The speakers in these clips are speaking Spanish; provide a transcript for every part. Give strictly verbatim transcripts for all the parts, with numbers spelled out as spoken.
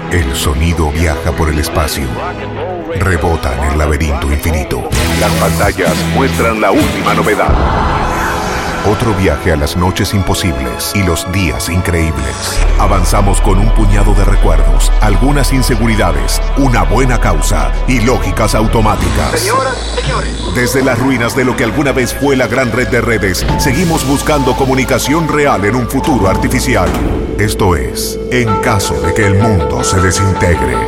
El sonido viaja por el espacio. Rebota en el laberinto infinito. Las pantallas muestran la última novedad. Otro viaje a las noches imposibles y los días increíbles. Avanzamos con un puñado de recuerdos, algunas inseguridades, una buena causa y lógicas automáticas. Señoras, señores. Desde las ruinas de lo que alguna vez fue la gran red de redes, seguimos buscando comunicación real en un futuro artificial. Esto es, en caso de que el mundo se desintegre.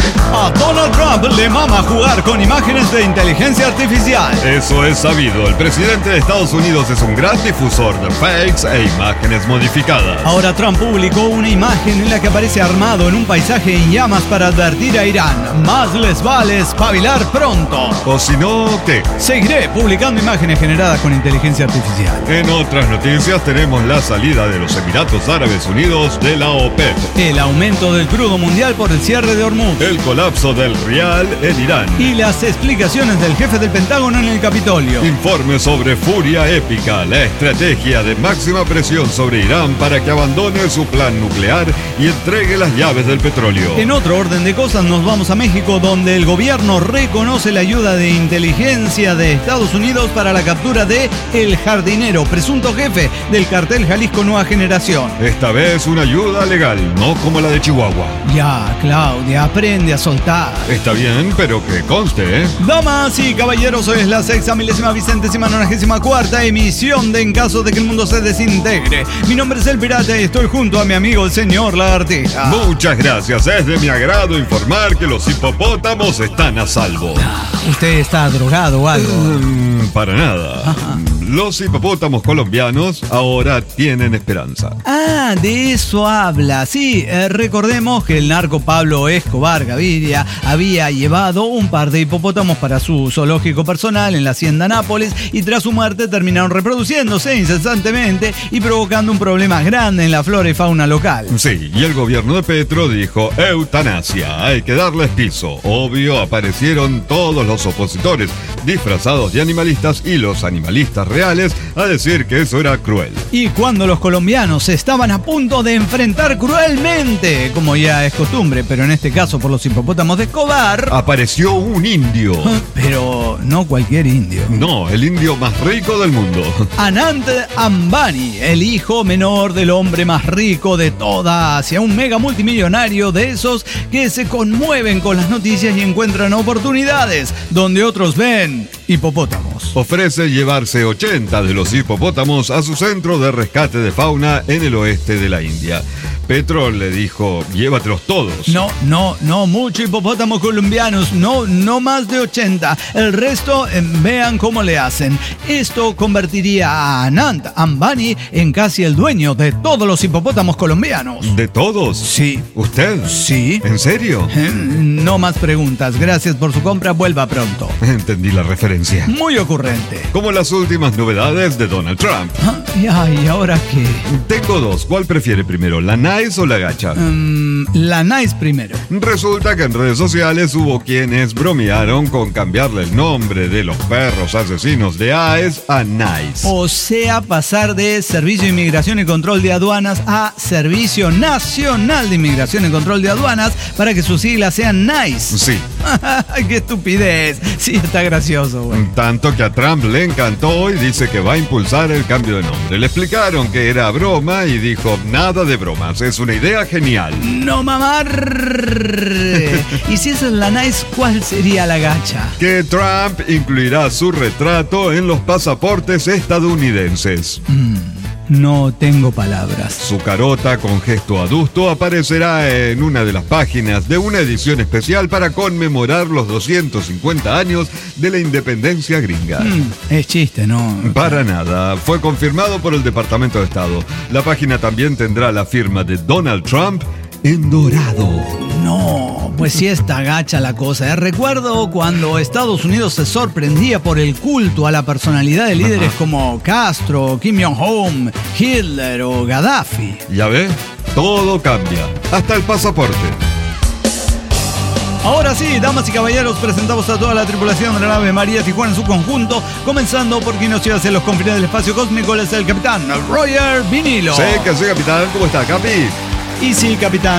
A Donald Trump le mama jugar con imágenes de inteligencia artificial. Eso es sabido. El presidente de Estados Unidos es un gran difusor de fakes e imágenes modificadas. Ahora Trump publicó una imagen en la que aparece armado en un paisaje en llamas para advertir a Irán. Más les vale espabilar pronto. O si no, ¿qué? Seguiré publicando imágenes generadas con inteligencia artificial. En otras noticias tenemos la salida de los Emiratos Árabes Unidos de la OPEP. El aumento del crudo mundial por el cierre de Hormuz. El colapso del rial en Irán. Y las explicaciones del jefe del Pentágono en el Capitolio. Informe sobre Furia Épica, la estrategia de máxima presión sobre Irán para que abandone su plan nuclear y entregue las llaves del petróleo. En otro orden de cosas nos vamos a México, donde el gobierno reconoce la ayuda de inteligencia de Estados Unidos para la captura de El Jardinero, presunto jefe del cartel Jalisco Nueva Generación. Esta vez una ayuda legal, no como la de Chihuahua. Ya, Claudia, aprende a soltar. Está bien, pero que conste, ¿eh? Damas y caballeros, hoy es la sexta milésima vicentésima nonagésima cuarta emisión de En caso de que el mundo se desintegre. Mi nombre es El Pirata y estoy junto a mi amigo el señor Lagartija. Muchas gracias, es de mi agrado informar que los hipopótamos están a salvo. ¿Usted está drogado o algo? Mm, para nada. Ajá. Los hipopótamos colombianos ahora tienen esperanza. Ah, de eso habla. Sí, eh, recordemos que el narco Pablo Escobar Gaviria había llevado un par de hipopótamos para su zoológico personal en la hacienda Nápoles y tras su muerte terminaron reproduciéndose incesantemente y provocando un problema grande en la flora y fauna local. Sí, y el gobierno de Petro dijo eutanasia, hay que darles piso. Obvio, aparecieron todos los opositores disfrazados de animalistas y los animalistas reales a decir que eso era cruel. Y cuando los colombianos estaban a punto de enfrentar cruelmente, como ya es costumbre, pero en este caso por los hipopótamos de Escobar, apareció un indio. Pero no cualquier indio. No, el indio más rico del mundo. Anant Ambani, el hijo menor del hombre más rico de toda Asia, un mega multimillonario de esos que se conmueven con las noticias y encuentran oportunidades donde otros ven hipopótamos. Ofrece llevarse ochenta de los hipopótamos a su centro de rescate de fauna en el oeste de la India. Petro le dijo, llévatelos todos. No, no, no, muchos hipopótamos colombianos, no, no más de ochenta. El resto, eh, vean cómo le hacen. Esto convertiría a Anant Ambani en casi el dueño de todos los hipopótamos colombianos. ¿De todos? Sí. ¿Usted? Sí. ¿En serio? Eh, no más preguntas. Gracias por su compra. Vuelva pronto. Entendí la referencia. Muy ocurrente. Como las últimas novedades de Donald Trump. Ah, ¿y ahora qué? Tengo dos. ¿Cuál prefiere primero, la Nice o la gacha? Um, la Nice primero. Resulta que en redes sociales hubo quienes bromearon con cambiarle el nombre de los perros asesinos de ICE a Nice. O sea, pasar de Servicio de Inmigración y Control de Aduanas a Servicio Nacional de Inmigración y Control de Aduanas para que sus siglas sean Nice. Sí. ¡Qué estupidez! Sí, está gracioso, güey. Tanto que a Trump le encantó y dice que va a impulsar el cambio de nombre. Le explicaron que era broma y dijo, nada de bromas, es una idea genial. ¡No mamar! Y si esa es la Nice, ¿cuál sería la gacha? Que Trump incluirá su retrato en los pasaportes estadounidenses. Mm. No tengo palabras. Su carota con gesto adusto aparecerá en una de las páginas de una edición especial para conmemorar los doscientos cincuenta años de la independencia gringa. Mm, es chiste, ¿no? Para nada. Fue confirmado por el Departamento de Estado. La página también tendrá la firma de Donald Trump en dorado. No, pues sí está gacha la cosa. ¿eh? Recuerdo cuando Estados Unidos se sorprendía por el culto a la personalidad de líderes Ajá. como Castro, Kim Jong-un, Hitler o Gaddafi. Ya ve, todo cambia, hasta el pasaporte. Ahora sí, damas y caballeros, presentamos a toda la tripulación de la nave María Tijuana en su conjunto, comenzando por quien nos lleva hacia los confines del espacio cósmico, es el capitán Roger Vinilo. Sí, que sí, capitán. ¿Cómo está, Capi? Y sí, capitán,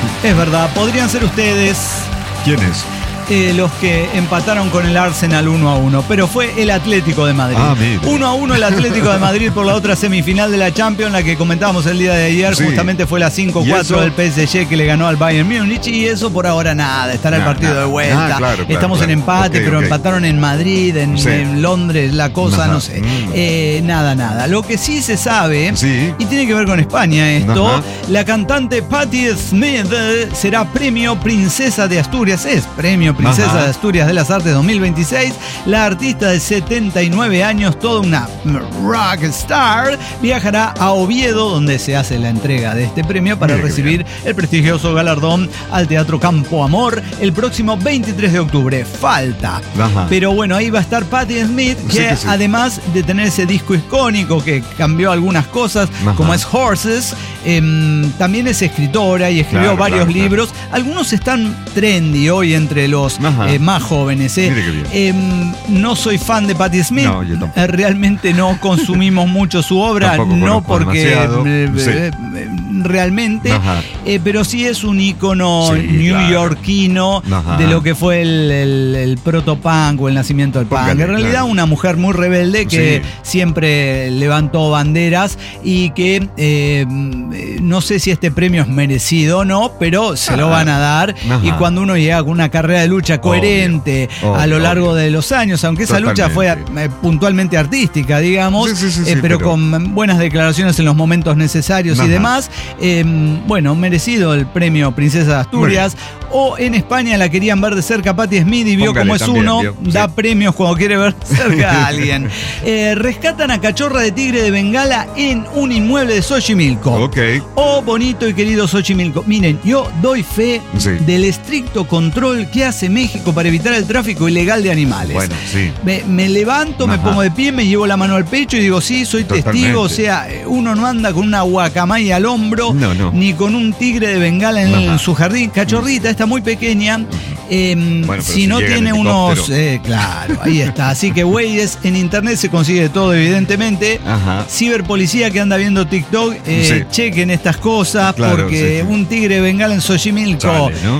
Es verdad, podrían ser ustedes. ¿Quiénes? Eh, los que empataron con el Arsenal uno a uno, pero fue el Atlético de Madrid. Ah, mire. uno a uno el Atlético de Madrid por la otra semifinal de la Champions, la que comentábamos el día de ayer, Sí. justamente fue la cinco cuatro del P S G que le ganó al Bayern Múnich, y eso por ahora nada, estará Nah, el partido nada. de vuelta. Ah, claro, claro, Estamos claro. en empate, Ok, pero ok. empataron en Madrid, en, Sí. en Londres, la cosa, Ajá. no sé. Mm. Eh, nada, nada. Lo que sí se sabe, Sí. y tiene que ver con España esto, Ajá. la cantante Patti Smith eh, será premio Princesa de Asturias, es premio Princesa Ajá. de Asturias de las Artes dos mil veintiséis. La artista de setenta y nueve años, toda una rock star, viajará a Oviedo, donde se hace la entrega de este premio, para Mire qué recibir el prestigioso galardón al Teatro Campo Amor el próximo veintitrés de octubre. Falta. Ajá. Pero bueno, ahí va a estar Patti Smith, que, Sí que sí. además de tener ese disco icónico que cambió algunas cosas, Ajá. como es Horses, em, también es escritora y escribió Claro, varios claro, claro. libros. Algunos están trendy hoy entre los Ajá. eh, más jóvenes. eh. Mire qué bien. Em, no soy fan de Patti Smith. No, yo tampoco. Eh, Realmente no consumimos mucho su obra, Tampoco no conozco porque demasiado. eh, Sí. eh, eh, realmente, Ajá. eh, pero sí es un ícono Sí, neoyorquino Ajá. de lo que fue el, el, el protopunk o el nacimiento del punk. Póngale, En realidad, claro. una mujer muy rebelde que Sí. siempre levantó banderas y que eh, no sé si este premio es merecido o no, pero se lo Ah. van a dar. Ajá. Y cuando uno llega con una carrera de lucha coherente Obvio, a lo obvio, largo obvio. de los años, aunque esa lucha fue Totalmente. eh, puntualmente artística, digamos, Sí, sí, sí, eh, sí, pero, pero- con buenas declaraciones en los momentos necesarios y Ajá. demás, eh, bueno, merecido el premio Princesa de Asturias. O en España la querían ver de cerca Patti Smith y vio Póngale cómo es también, uno, vio, da sí. premios cuando quiere ver de cerca a alguien. Eh, rescatan a cachorra de tigre de Bengala en un inmueble de Xochimilco. Ok. Oh, bonito y querido Xochimilco. Miren, yo doy fe Sí. del estricto control que hace México para evitar el tráfico ilegal de animales. Bueno, sí. Me, me levanto, me Ajá. pongo de pie, me llevo la mano al pecho y digo, sí, soy Totalmente. testigo. O sea, uno no anda con una guacamaya al hombro, No, no. ni con un tigre de Bengala en, Ajá. en su jardín. Cachorrita, está muy pequeña. Eh, Bueno, pero si, si no llega el tiene unos... helicóptero. eh, claro, ahí está. Así que, güeyes, en internet se consigue todo, evidentemente. Ajá. Ciberpolicía que anda viendo TikTok, eh, Sí. chequen estas cosas, Claro, porque sí, sí. un tigre de Bengala en Xochimilco. Sale, ¿no?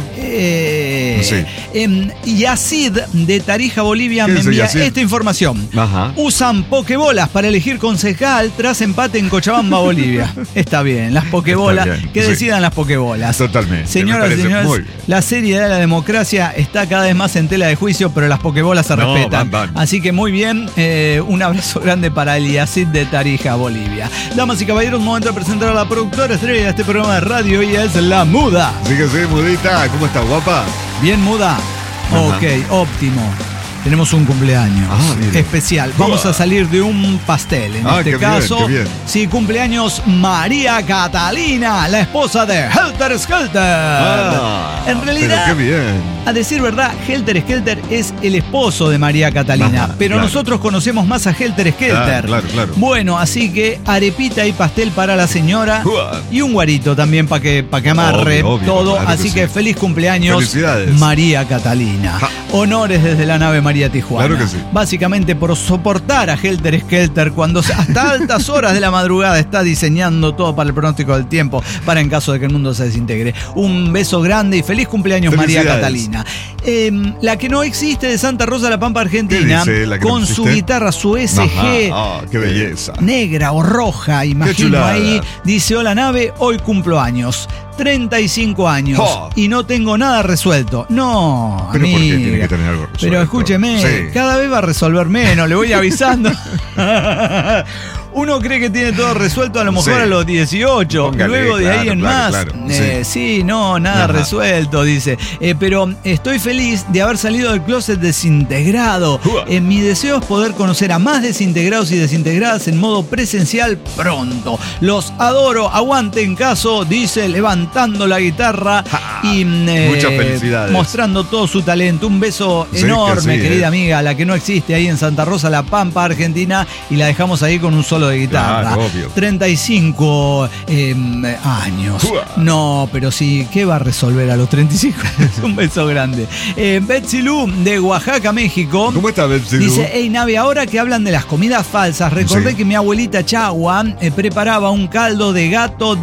Eh, Sí. em, Yacid de Tarija, Bolivia, ¿Qué me dice envía Yacid? esta información. Ajá. Usan pokebolas para elegir concejal tras empate en Cochabamba, Bolivia. Está bien, las pokebolas. Está bien, Que sí. decidan las pokebolas. Totalmente, Señoras me y parece señores, muy bien. la seriedad de la democracia está cada vez más en tela de juicio, pero las pokebolas se No, respetan. van, van. Así que muy bien, eh, un abrazo grande para el Yacid de Tarija, Bolivia. Damas y caballeros, momento de presentar a la productora estrella de este programa de radio, y es La Muda. Así que sí, mudita. ¿Cómo está, guapa? Bien, Muda. Ajá. Ok, óptimo. Tenemos un cumpleaños Ah, mire. especial. Vamos a salir de un pastel. En Ah, este qué bien, caso, qué bien. sí, cumpleaños María Catalina, la esposa de Helter Skelter. Ah, en realidad, pero qué bien. a decir verdad, Helter Skelter es el esposo de María Catalina, Ajá, pero claro. nosotros conocemos más a Helter Skelter. Claro, claro, claro. Bueno, así que arepita y pastel para la señora Uah. y un guarito también para que, pa que amarre Obvio, obvio, todo. claro que así sí. que feliz cumpleaños, Felicidades. María Catalina. Ja. Honores desde la nave María Tijuana. Claro que sí. Básicamente por soportar a Helter Skelter cuando hasta altas horas de la madrugada está diseñando todo para el pronóstico del tiempo, para en caso de que el mundo se desintegre. Un beso grande y feliz cumpleaños, María Felicidades. Catalina. Eh, la que no existe de Santa Rosa La Pampa, Argentina, ¿Qué dice la que no con su existe? guitarra, su S G. Ajá. Ah, qué belleza. Negra o roja, imagino chulada. ahí. Dice, hola nave, hoy cumplo años. treinta y cinco años. Oh. Y no tengo nada resuelto. No, Pero ¿por qué amiga. tiene que tener algo resuelto? Pero escúcheme, Sí. cada vez va a resolver menos, le voy avisando. Uno cree que tiene todo resuelto a lo mejor Sí. a los dieciocho. Póngale, Luego de ahí claro, en claro, más. claro. eh, sí. no, nada Ajá. resuelto, dice. Eh, pero estoy feliz de haber salido del closet desintegrado. Uah. Eh, mi deseo es poder conocer a más desintegrados y desintegradas en modo presencial pronto. Los adoro, aguanten caso, dice, levantando la guitarra Ja. y eh, Muchas felicidades. mostrando todo su talento. Un beso Sí, que enorme, sí, querida eh. amiga, la que no existe ahí en Santa Rosa, La Pampa, Argentina, y la dejamos ahí con un solo solo de guitarra. Claro, obvio. treinta y cinco eh, años. Uah. No, pero sí, ¿qué va a resolver a los treinta y cinco? Un beso grande. Eh, Betsy Lu, de Oaxaca, México. ¿Cómo está Betsy Lu? Dice, hey Navi, ahora que hablan de las comidas falsas, recordé Sí. que mi abuelita Chagua eh, preparaba un caldo de gato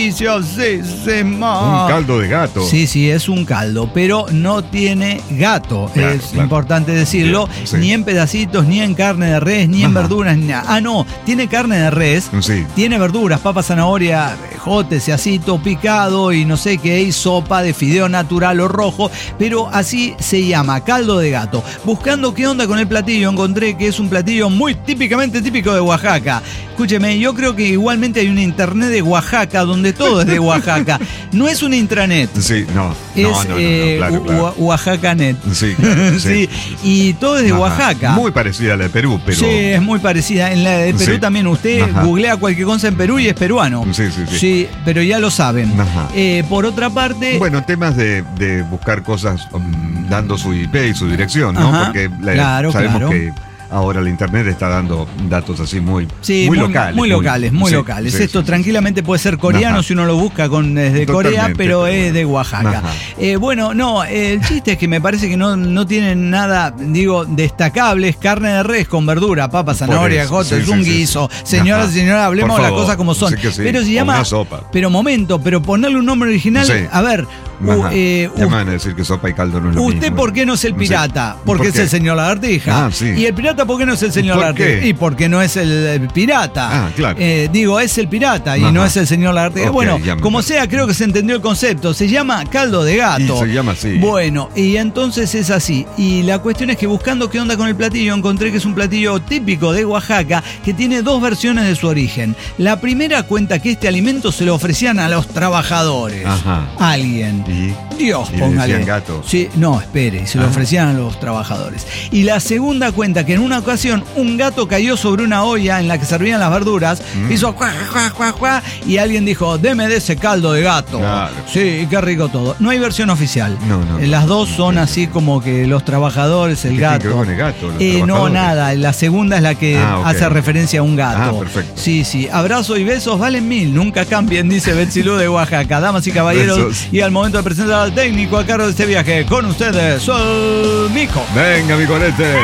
deliciosísimo. Un caldo de gato. Sí, sí, es un caldo, pero no tiene gato. Claro, es claro. importante decirlo. Bien, sí. Ni en pedacitos, ni en carne de res, ni en Ajá. verduras, ni nada. Ah, no, tiene carne de res. Sí. Tiene verduras, papa, zanahoria, jotes y así, todo picado y no sé qué, y sopa de fideo natural o rojo, pero así se llama, caldo de gato. Buscando qué onda con el platillo, encontré que es un platillo muy típicamente típico de Oaxaca. Escúcheme, yo creo que igualmente hay una internet de Oaxaca donde todo es de Oaxaca. No es una intranet. Sí, no. Es no, no, no, no, eh, claro, claro. Oa- Oaxacanet. Sí, claro, Sí, y todo es de Ajá. Oaxaca. Muy parecida a la de Perú, pero. Sí, es muy parecida. En la de Perú Sí. también usted Ajá. googlea cualquier cosa en Perú y es peruano. Sí, sí, sí. Sí, pero ya lo saben. Ajá. Eh, por otra parte, Bueno, temas de, de buscar cosas um, dando su I P y su dirección, ¿no? Ajá, Porque la- claro, sabemos claro. que ahora la internet está dando datos así muy, sí, muy locales. Muy locales, muy sí, locales. sí, Esto sí, tranquilamente puede ser coreano Ajá. si uno lo busca con desde Corea, Totalmente, pero pero es bueno. de Oaxaca. Ajá. Eh, bueno, no, el chiste es que me parece que no, no tienen nada, digo, destacable. Es carne de res con verdura, papa, Por zanahoria, eso, jotes, sí, un sí, sí, guiso. sí. Señoras Ajá. y señores, hablemos Por las favor, cosas como son. sí que sí, Pero se o llama. una sopa. Pero momento, pero ponerle un nombre original. Sí. A ver, u- Ajá. eh, Ya u- me van a decir que sopa y caldo no es lo ¿usted mismo. por qué no es el Sí. pirata? Porque ¿Por es qué? el señor Lagartija. Ah, sí. ¿Y el pirata por qué no es el señor ¿Por Lagartija? qué? Y porque no es el, el pirata. Ah, claro. Eh, digo, es el pirata y Ajá. no es el señor Lagartija. Ok, bueno, ya me como parece. sea, creo que se entendió el concepto. Se llama caldo de gato. Y se llama así. Bueno, y entonces es así. Y la cuestión es que buscando qué onda con el platillo, encontré que es un platillo típico de Oaxaca que tiene dos versiones de su origen. La primera cuenta que este alimento se lo ofrecían a los trabajadores. Ajá. Alguien. Y, Dios, y le póngale. decían gato. Sí, no, espere, y se lo Ah. ofrecían a los trabajadores. Y la segunda cuenta que en una ocasión un gato cayó sobre una olla en la que servían las verduras, Mm. hizo cuá, cuá, cuá, cuá, y alguien dijo, deme de ese caldo de gato. Claro. Sí, qué rico todo. No hay versión oficial. No, no, Eh, no. Las dos son así como que los trabajadores, el ¿Qué tiene que gato. ver con el gato, los Eh, no, trabajadores? nada. La segunda es la que Ah, ok. hace referencia a un gato. Ah, perfecto. Sí, sí. Abrazo y besos valen mil. Nunca cambien, dice Betsy Lu de Oaxaca. Damas y caballeros. Besos. Y al momento de presentar al técnico a cargo de este viaje, con ustedes, Sol Mico. Venga, mi colete.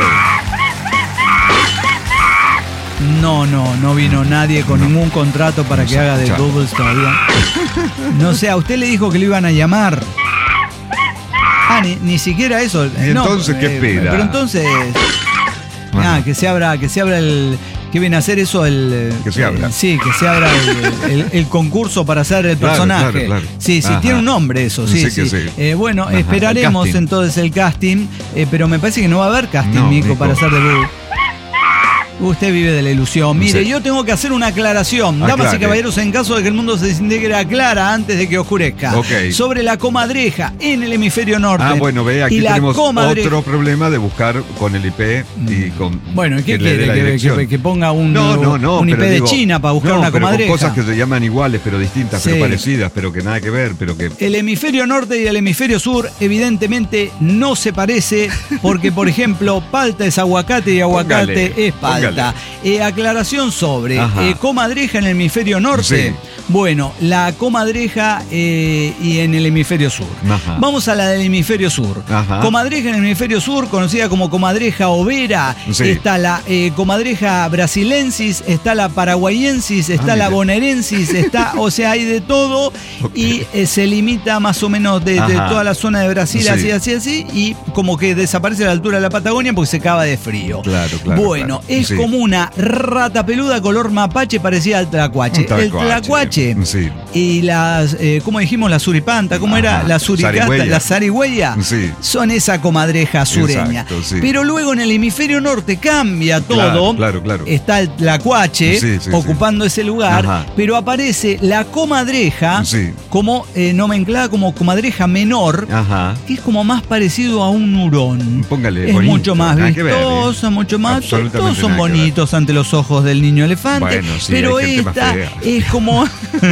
No, no, no vino nadie con No. ningún contrato para No que sé, haga de chao. Doubles todavía. No sé, a usted le dijo que lo iban a llamar. Ah, ni, ni siquiera eso. ¿Y No, entonces qué espera? Pero entonces. Ajá. Ah, que se abra, que se abra el. ¿Qué viene a hacer eso? El, Que se abra. el- sí, que se abra el, el- el concurso para hacer el Claro, personaje. claro, claro. Sí, sí, Ajá. tiene un nombre eso, sí, Sí sí. que sí. Eh, bueno, Ajá, esperaremos el casting. entonces el casting, eh, pero me parece que no va a haber casting, No, Mico, Mico. para hacer debut. Usted vive de la ilusión. Mire, Sí. yo tengo que hacer una aclaración. Damas Aclare. y caballeros, en caso de que el mundo se desintegre, aclara antes de que oscurezca. Ok. Sobre la comadreja en el hemisferio norte. Ah, bueno, ve, aquí y la tenemos comadreja- otro problema de buscar con el I P y con. Bueno, ¿y qué que le dé quiere? la Que, dirección. que- que ponga un, No, no, no. un I P pero de digo, China para buscar no, una pero con comadreja. cosas que se llaman iguales, pero distintas, Sí. pero parecidas, pero que nada que ver, pero que. El hemisferio norte y el hemisferio sur evidentemente no se parece porque, por ejemplo, palta es aguacate y aguacate Póngale, es palta. póngale. Eh, aclaración sobre Ajá. eh, comadreja en el hemisferio norte. Sí. Bueno, la comadreja eh, y en el hemisferio sur. Ajá. Vamos a la del hemisferio sur. Ajá. Comadreja en el hemisferio sur, conocida como comadreja overa. Sí. Está la eh, comadreja brasilensis, está la paraguayensis, está Ah, la mira. bonaerensis, está, o sea, hay de todo. Ok. Y eh, se limita más o menos de, de Ajá. toda la zona de Brasil, Sí. así, así, así, y como que desaparece a la altura de la Patagonia porque se acaba de frío. Claro, claro, Bueno, claro. es Sí. como una rata peluda color mapache parecida al tlacuache. Un El tlacuache Sí. y las, eh, ¿cómo dijimos? La suripanta, ¿cómo era? Ajá. La suricata, Zarigüeya. la zarigüeya. Sí. Son esa comadreja sureña. Exacto, sí. Pero luego en el hemisferio norte cambia todo. Claro, claro, claro. Está el tlacuache Sí, sí, ocupando ese lugar, Ajá. pero aparece la comadreja Sí. como eh, nomenclada como comadreja menor, Ajá. que es como más parecido a un hurón. Póngale Es bonito, mucho más nada que ver, ¿eh? vistosa, mucho más. Absolutamente Todos son nada que ver. bonitos ante los ojos del niño elefante. Bueno, sí, pero hay gente más esta fea. es como. Esta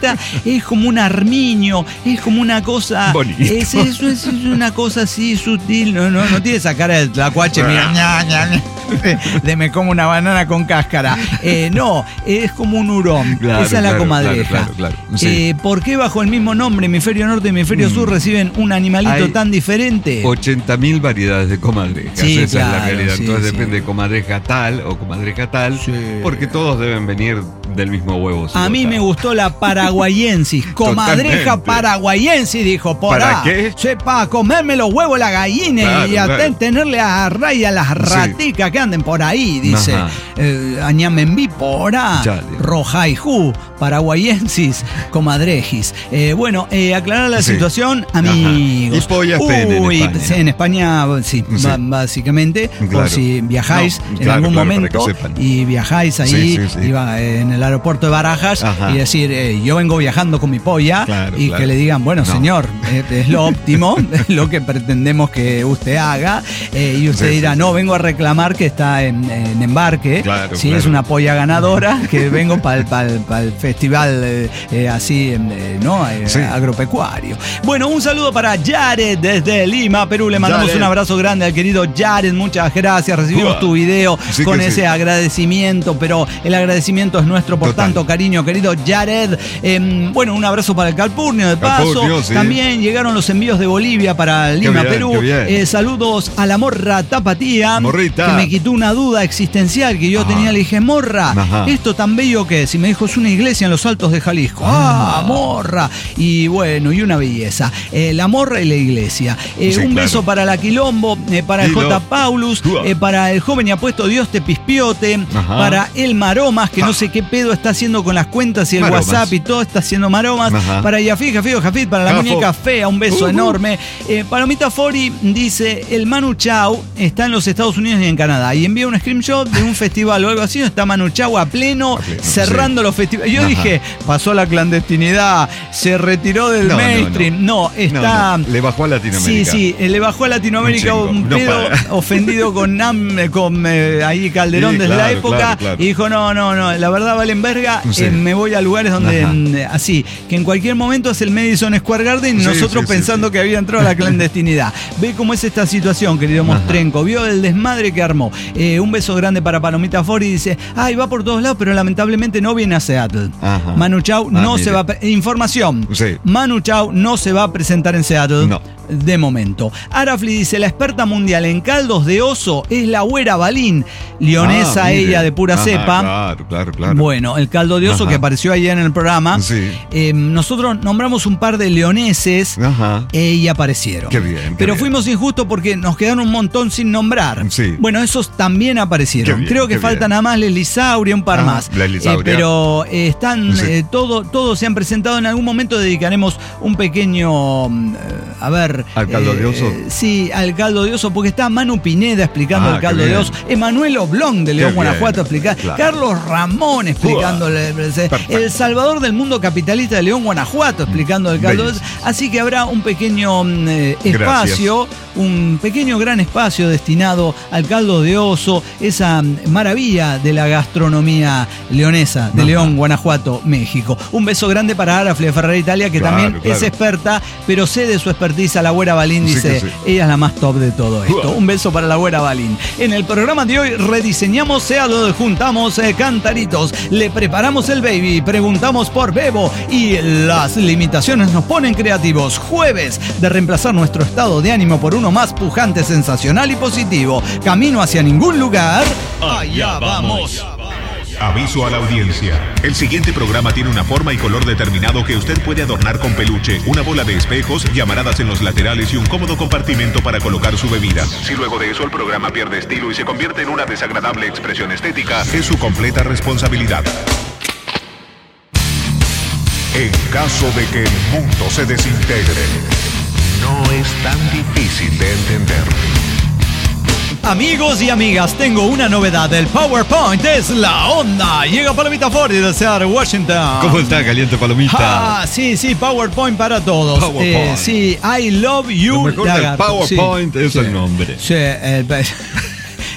chiquitita, es como un armiño, es como una cosa... Bonito. Es, es, es, es una cosa así sutil, no, no, no tiene esa cara del tlacuache, mira, ña, ña, ña, de me como una banana con cáscara. Eh, no, es como un hurón. Claro, Esa es la claro, comadreja. claro, claro, claro. Sí. Eh, ¿Por qué bajo el mismo nombre, hemisferio norte y hemisferio mm. sur, reciben un animalito Hay tan diferente? ochenta mil variedades de comadrejas. Sí, Esa claro, es la realidad. sí, Entonces sí. depende de comadreja tal o comadreja tal, Sí. porque todos deben venir del mismo huevo. A mí me gustó la paraguayensis, comadreja Totalmente. paraguayensis, dijo, por ¿Para A. qué? Sepa comerme los huevos la gallina Claro, y a claro. tenerle a raya a las raticas que anden por ahí, dice. Ajá. Eh, Añamenví por A, Chale. Rojaijú, paraguayensis, comadrejis. Eh, bueno, eh, aclarar la Sí. situación, Ajá. amigos. Y pollas pene en Uy, España. sí, en España, sí, Sí. ba- básicamente, Claro. por si viajáis No, en claro, algún claro, para momento que sepan. y viajáis ahí, Sí, sí, sí. iba en el aeropuerto de Barajas, Ajá. y decir, eh, yo vengo viajando con mi polla, Claro, y claro. que le digan, bueno, No. señor, eh, es lo óptimo, es lo que pretendemos que usted haga, eh, y usted Sí, dirá, sí, no, sí. vengo a reclamar que está en, en embarque, Claro, si claro. es una polla ganadora, que vengo para el festival eh, eh, así, eh, ¿no? Eh, Sí. agropecuario. Bueno, un saludo para Jared desde Lima, Perú, le mandamos Jared. un abrazo grande al querido Jared, muchas gracias, recibimos Uah. tu video Sí con que ese sí. agradecimiento, pero el agradecimiento es nuestro, por Total. tanto cariño, querido Jared. Eh, bueno, un abrazo para el Calpurnio, de paso. Calpurnio, sí. También llegaron los envíos de Bolivia para Lima, bien, Perú. qué bien. Eh, saludos a la morra Tapatía, Morrita. que me quitó una duda existencial que yo Ah. tenía. Le dije, morra, Ajá. esto tan bello que es. Y me dijo, es una iglesia en los Altos de Jalisco. Ah, morra. Y bueno, y una belleza. Eh, la morra y la iglesia. Eh, Sí, un claro. beso para la Quilombo, eh, para el Dilo. J. Paulus, Uah. eh, para el joven y apuesto Dios te pispiote, Ajá. para el Maromas, que Ja. no sé qué pedo está haciendo con las cuentas y el Maromas. WhatsApp y todo está haciendo maromas. Ajá. Para Yafí, Jafí, Jafit, para la Jafo. muñeca fea, un beso Uh-huh. enorme. Eh, Palomita Fori dice, el Manu Chao está en los Estados Unidos y en Canadá. Y envía un screenshot de un festival o algo así, donde está Manu Chao a pleno, A pleno, cerrando sí. los festivales. Yo Ajá. dije, pasó la clandestinidad, se retiró del No, no, mainstream. No, no. está... No, no. Le bajó a Latinoamérica. Sí, sí, le bajó a Latinoamérica Un un, chingo, no pedo para. ofendido con, Nam- con eh, ahí Calderón Sí, desde claro, la época, claro, claro. y dijo, no, no, no, la verdad valen verga, Sí. eh, me voy a lugares donde, Ajá. mm, así, que en cualquier momento es el Madison Square Garden y Sí, nosotros sí, sí, pensando sí. que había entrado a la clandestinidad. Ve cómo es esta situación, querido Ajá. Mostrenco, vio el desmadre que armó. Eh, un beso grande para Palomita Fori, dice, ay, va por todos lados, pero lamentablemente no viene a Seattle. Ajá. Manu Chao Ah, no mire. se va a... pre- Información. Sí. Manu Chao no se va a presentar en Seattle. No. De momento. Arafli dice, la experta mundial en caldos de oso es la güera Balín, leonesa Ah, mire. ella de pura Ajá, cepa. Claro, claro, claro. Bueno, el caldo de oso Ajá. que apareció ayer en el programa. Sí. Eh, nosotros nombramos un par de leoneses Ajá. eh, y aparecieron. Qué bien, qué Pero bien. fuimos injustos porque nos quedaron un montón sin nombrar. Sí. Bueno, esos también aparecieron. Qué bien, Creo que qué falta bien. nada más Leslie Sauria, un par Ah, más. Leslie Eh, Sauria. pero eh, están, Sí. eh, todo, todos se han presentado. En algún momento dedicaremos un pequeño, mm, eh, a ver... ¿Al caldo de oso? Sí, al caldo de oso, porque está Manu Pineda explicando Ah, el caldo qué de bien. oso. Emanuel Oblong de León, Qué Guanajuato, bien, explicando. claro. Carlos Ramón explicándole. Perfecto. El Salvador del mundo capitalista de León, Guanajuato, explicando el caldo de oso. Bellísimo. Así que habrá un pequeño mm, eh, espacio, un pequeño gran espacio destinado al caldo de oso, esa mm, maravilla de la gastronomía leonesa de Ajá. León, Guanajuato, México. Un beso grande para Arafli de Ferrari Italia, que Claro, también claro. es experta, pero cede su expertise a la güera Balín, Sí dice, que sí. ella es la más top de todo esto. Uah. Un beso para la güera Balín. En el programa de hoy rediseñamos Seattle, juntamos eh, cantaritos, le preparamos el baby, preguntamos por Bebo y las limitaciones nos ponen creativos. Jueves de reemplazar nuestro estado de ánimo por uno más pujante, sensacional y positivo. Camino hacia ningún lugar. Allá vamos. Aviso a la audiencia. El siguiente programa tiene una forma y color determinado que usted puede adornar con peluche, una bola de espejos, llamaradas en los laterales y un cómodo compartimento para colocar su bebida. Si luego de eso el programa pierde estilo y se convierte en una desagradable expresión estética, es su completa responsabilidad. En caso de que el mundo se desintegre, no es tan difícil de entender. Amigos y amigas, tengo una novedad. El PowerPoint es la onda. Llega Palomita Ford de Seattle, Washington. ¿Cómo está, Caliente Palomita? Ah, sí, sí, PowerPoint para todos. PowerPoint. Eh, sí, I love you. Lo mejor de del Agartho. PowerPoint Sí, es sí. el nombre. Sí, el,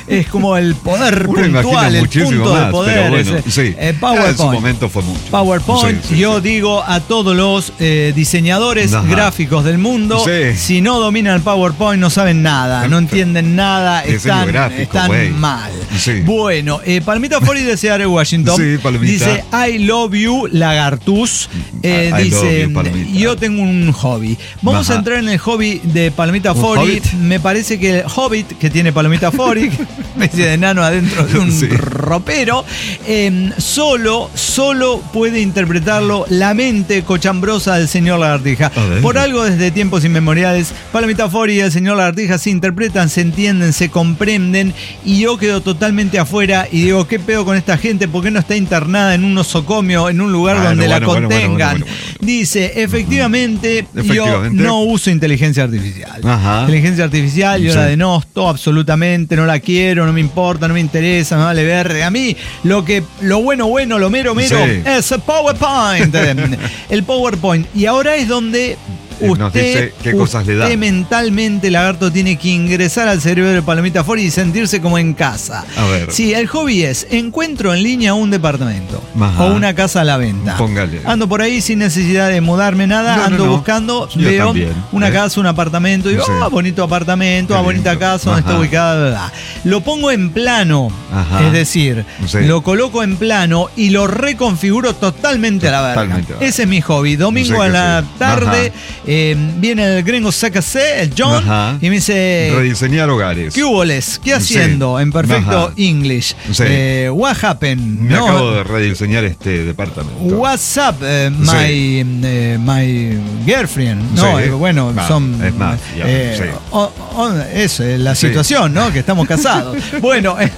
Es como el poder Uno imagina puntual, el muchísimo punto de más, poder. pero bueno, ese. sí. Eh, Ah, PowerPoint. en su momento fue mucho. PowerPoint, Sí, sí, yo sí. digo a todos los eh, diseñadores Ajá. gráficos del mundo, Sí. si no dominan el PowerPoint no saben nada, no entienden nada, Diseño están, gráfico, están güey. mal. Sí. Bueno, eh, Palmita Fori de Seattle, Washington, Sí, Palmita. dice I love you, lagartuz. Eh, I- I love dice, you, Palmita. yo tengo un hobby. Vamos Ajá. a entrar en el hobby de Palmita ¿Un Fori. hobbit? Me parece que el hobbit que tiene Palmita Fori, especie de enano adentro de un Sí. ropero, eh, solo, solo puede interpretarlo la mente cochambrosa del señor Lagartija. A ver. Por algo desde tiempos inmemoriales, Palmita Fori y el señor Lagartija se interpretan, se entienden, se comprenden y yo quedo totalmente afuera y digo, ¿qué pedo con esta gente? ¿Por qué no está internada en un nosocomio, en un lugar Bueno, donde bueno, la bueno, bueno, contengan? bueno, bueno, bueno. Dice, efectivamente, Efectivamente. yo no uso inteligencia artificial. Ajá. Inteligencia artificial, yo Sí. la denosto absolutamente, no la quiero, no me importa, no me interesa, me vale verde. A mí, lo que, lo bueno, bueno, lo mero, mero, Sí. es el PowerPoint. El PowerPoint. Y ahora es donde Nos usted, dice qué cosas le da. usted mentalmente, Lagarto, tiene que ingresar al cerebro de Palomita Fori y sentirse como en casa. A ver. Sí, el hobby es, encuentro en línea un departamento Ajá. o una casa a la venta. Póngale. Ando por ahí sin necesidad de mudarme nada, No, no, ando no. buscando, Yo veo también, una ¿eh? casa, un apartamento, digo, Sí. ah, bonito apartamento, Qué ah, bonita lindo. casa, donde está Ajá. ubicada, bla, bla. Lo pongo en plano, Ajá. es decir, Sí. lo coloco en plano y lo reconfiguro totalmente a la verga. Totalmente a la Ese es mi hobby. Domingo Sí a que la sí. tarde eh, viene el gringo Sácase, el John, Ajá. y me dice... Rediseñar hogares. ¿Qué hubo les? ¿Qué Sí. haciendo? En perfecto Ajá. English. Sí. Eh, what happened? Me No, acabo de rediseñar este departamento. What's up, eh, my, Sí. eh, my girlfriend? No, Sí. eh, bueno, Ah, son. es más, ya, eh, sí. o- o- eso es la Sí. situación, ¿no? Que estamos casados. Bueno. eh,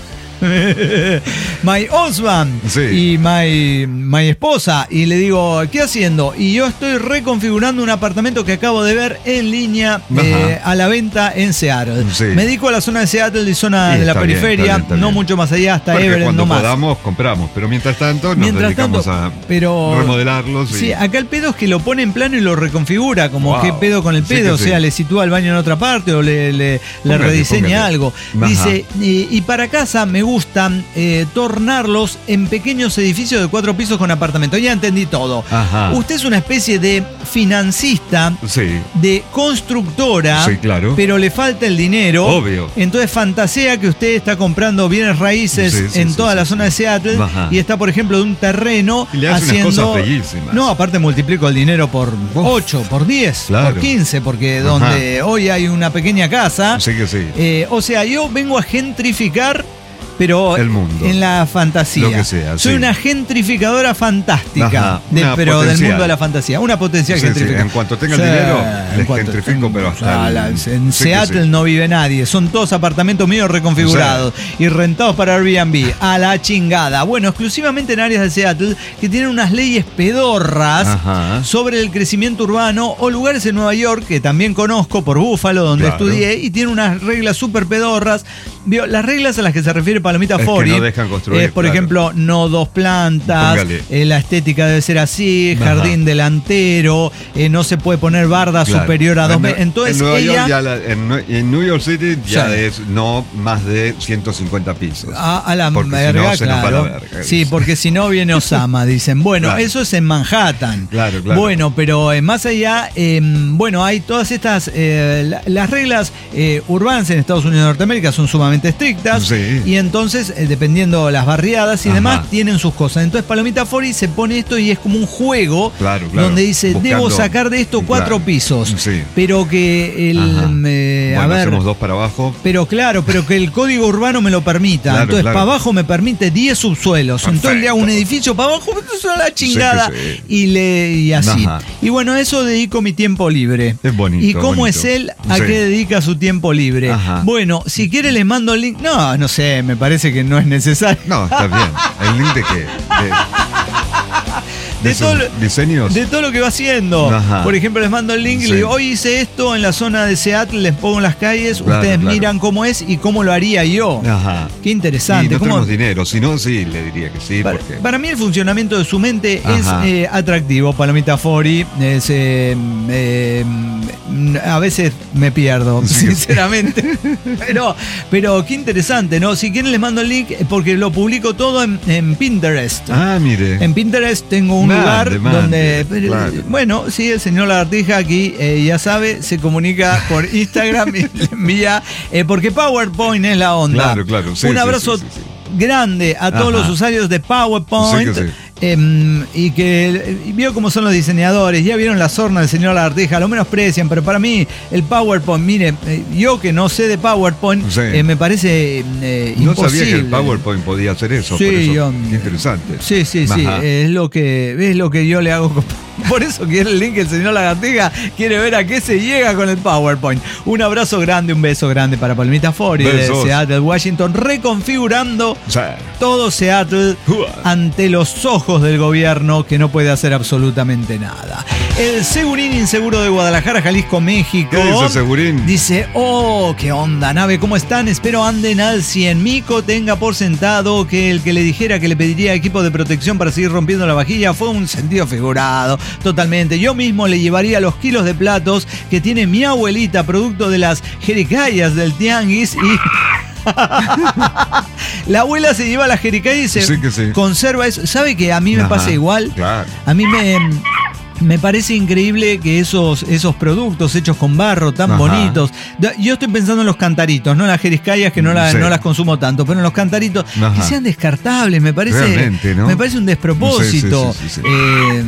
my husband Sí. y my, my esposa y le digo, ¿qué haciendo? Y yo estoy reconfigurando un apartamento que acabo de ver en línea eh, a la venta en Seattle. Sí. Me dedico a la zona de Seattle y zona Sí, de la está bien, periferia, está bien, está no bien. mucho más allá, hasta Porque Everett, cuando no más. podamos, compramos. Pero mientras tanto, nos Mientras dedicamos tanto, a pero, remodelarlos. y- Sí, acá el pedo es que lo pone en plano y lo reconfigura, como Wow. qué pedo con el Sí pedo, que o sea, sí. le sitúa el baño en otra parte o le, le- le Póngale, rediseña póngale. algo. Ajá. Dice, y, y para casa me gustan eh, tornarlos en pequeños edificios de cuatro pisos con apartamentos. Ya entendí todo. Ajá. Usted es una especie de financista, Sí. de constructora, Sí, claro. pero le falta el dinero. Obvio. Entonces fantasea que usted está comprando bienes raíces Sí, sí, en sí, toda sí, la sí. zona de Seattle Ajá. y está, por ejemplo, de un terreno Y le hace unas haciendo... cosas bellísimas. No, aparte multiplico el dinero por ocho, por diez, Claro. por quince, porque Ajá. donde hoy hay una pequeña casa... Sí que sí. eh, o sea, yo vengo a gentrificar, pero El mundo. en la fantasía. Lo que sea, Soy sí. una gentrificadora fantástica, Ajá, de- una pero del potencial. mundo de la fantasía. Una potencial Sí, sí, gentrificadora. en cuanto tenga el Sí, dinero, en les cuanto- gentrifico, pero hasta o sea, el- la- En sí que Seattle sí. no vive nadie. Son todos apartamentos míos reconfigurados y rentados para Airbnb. A la chingada. Bueno, exclusivamente en áreas de Seattle que tienen unas leyes pedorras Ajá. sobre el crecimiento urbano o lugares en Nueva York que también conozco por Buffalo, donde Claro. estudié, y tienen unas reglas súper pedorras. Vio, las reglas a las que se refiere Palomita Es que Fori no dejan construir, es, por claro. ejemplo, no dos plantas, Póngale. eh, la estética debe ser así, Ajá. jardín delantero, eh, no se puede poner barda Claro. superior a dos En- metros. Entonces en Nueva ella... York ya la- en, Nue- en New York City ya Sí. es no más de ciento cincuenta pisos. A, a la Porque si verga, no, se nos va claro. la verga, Sí, dice. porque si no viene Osama, dicen. Bueno, Claro. eso es en Manhattan. Claro, claro. Bueno, pero eh, más allá, eh, bueno, hay todas estas, eh, la- las reglas eh, urbanas en Estados Unidos de Norteamérica son sumamente estrictas. Sí. Y entonces, eh, dependiendo las barriadas y Ajá. demás, tienen sus cosas. Entonces, Palomita Fori se pone esto y es como un juego Claro, claro. donde dice, Buscando- debo sacar de esto cuatro Claro. pisos. Sí. Pero que el... Ajá. eh, a Bueno, ver... hacemos dos para abajo. Pero claro, pero que el código urbano me lo permita. Claro, Entonces, claro. para abajo me permite diez subsuelos. Perfecto. Entonces le hago un edificio para abajo, eso es la chingada. Sí que sí. Y le y así. Ajá. Y bueno, a eso dedico mi tiempo libre. Es bonito, ¿Y cómo bonito. es él? ¿A Sí. qué dedica su tiempo libre? Ajá. Bueno, si quiere le mando el link. No, no sé, me parece que no es necesario. No, está bien. ¿El link de qué? De- de, de todo, diseños. de todo lo que va haciendo. Ajá. Por ejemplo, les mando el link y sí. le digo, hoy hice esto en la zona de Seattle, les pongo en las calles, claro, ustedes claro. miran cómo es y cómo lo haría yo. Ajá. Qué interesante. Y no ¿Cómo? tenemos dinero, si no, sí, le diría que sí. Para, porque... para mí el funcionamiento de su mente Ajá. es eh, atractivo. Palomita Fori, es, eh, eh, a veces me pierdo, sí. sinceramente. pero, pero qué interesante, ¿no? Si quieren les mando el link porque lo publico todo en, en Pinterest. Ah, mire. En Pinterest tengo un mande, lugar mande, donde, claro. bueno, sí, el señor Lagartija aquí eh, ya sabe, se comunica por Instagram y le envía, eh, porque PowerPoint es la onda. Claro, claro. Sí, un sí, abrazo sí, sí, sí. grande a todos Ajá. los usuarios de PowerPoint. Sí que sí. Eh, y que y vio cómo son los diseñadores, ya vieron la sorna del señor Lagartija, lo menosprecian, pero para mí el PowerPoint, mire, eh, yo que no sé de PowerPoint, sí. eh, me parece eh, no imposible. No sabía que el PowerPoint podía hacer eso, sí, por eso, yo, qué interesante. Sí, sí, sí, Ajá. es lo que es lo que yo le hago con, por eso quiere el link el señor Lagartija, quiere ver a qué se llega con el PowerPoint. Un abrazo grande, un beso grande para Palomita Fori de Seattle, Washington, reconfigurando sí. todo Seattle ante los ojos del gobierno que no puede hacer absolutamente nada. El Segurín Inseguro de Guadalajara, Jalisco, México. ¿Qué dice Segurín? Dice, oh, qué onda, nave, ¿cómo están? Espero anden al cien. Mico tenga por sentado que el que le dijera que le pediría equipo de protección para seguir rompiendo la vajilla fue un sentido figurado. Totalmente. Yo mismo le llevaría los kilos de platos que tiene mi abuelita, producto de las jericayas del tianguis y... La abuela se lleva la jericaya y se sí sí. conserva eso. ¿Sabe que a mí me Ajá, pasa igual? Claro. A mí me, me parece increíble que esos, esos productos hechos con barro tan Ajá. bonitos. Yo estoy pensando en los cantaritos, no en las jericayas que no, la, sí. no las consumo tanto, pero en los cantaritos Ajá. que sean descartables, me parece, ¿no? me parece un despropósito. Sí, sí, sí, sí, sí. Eh,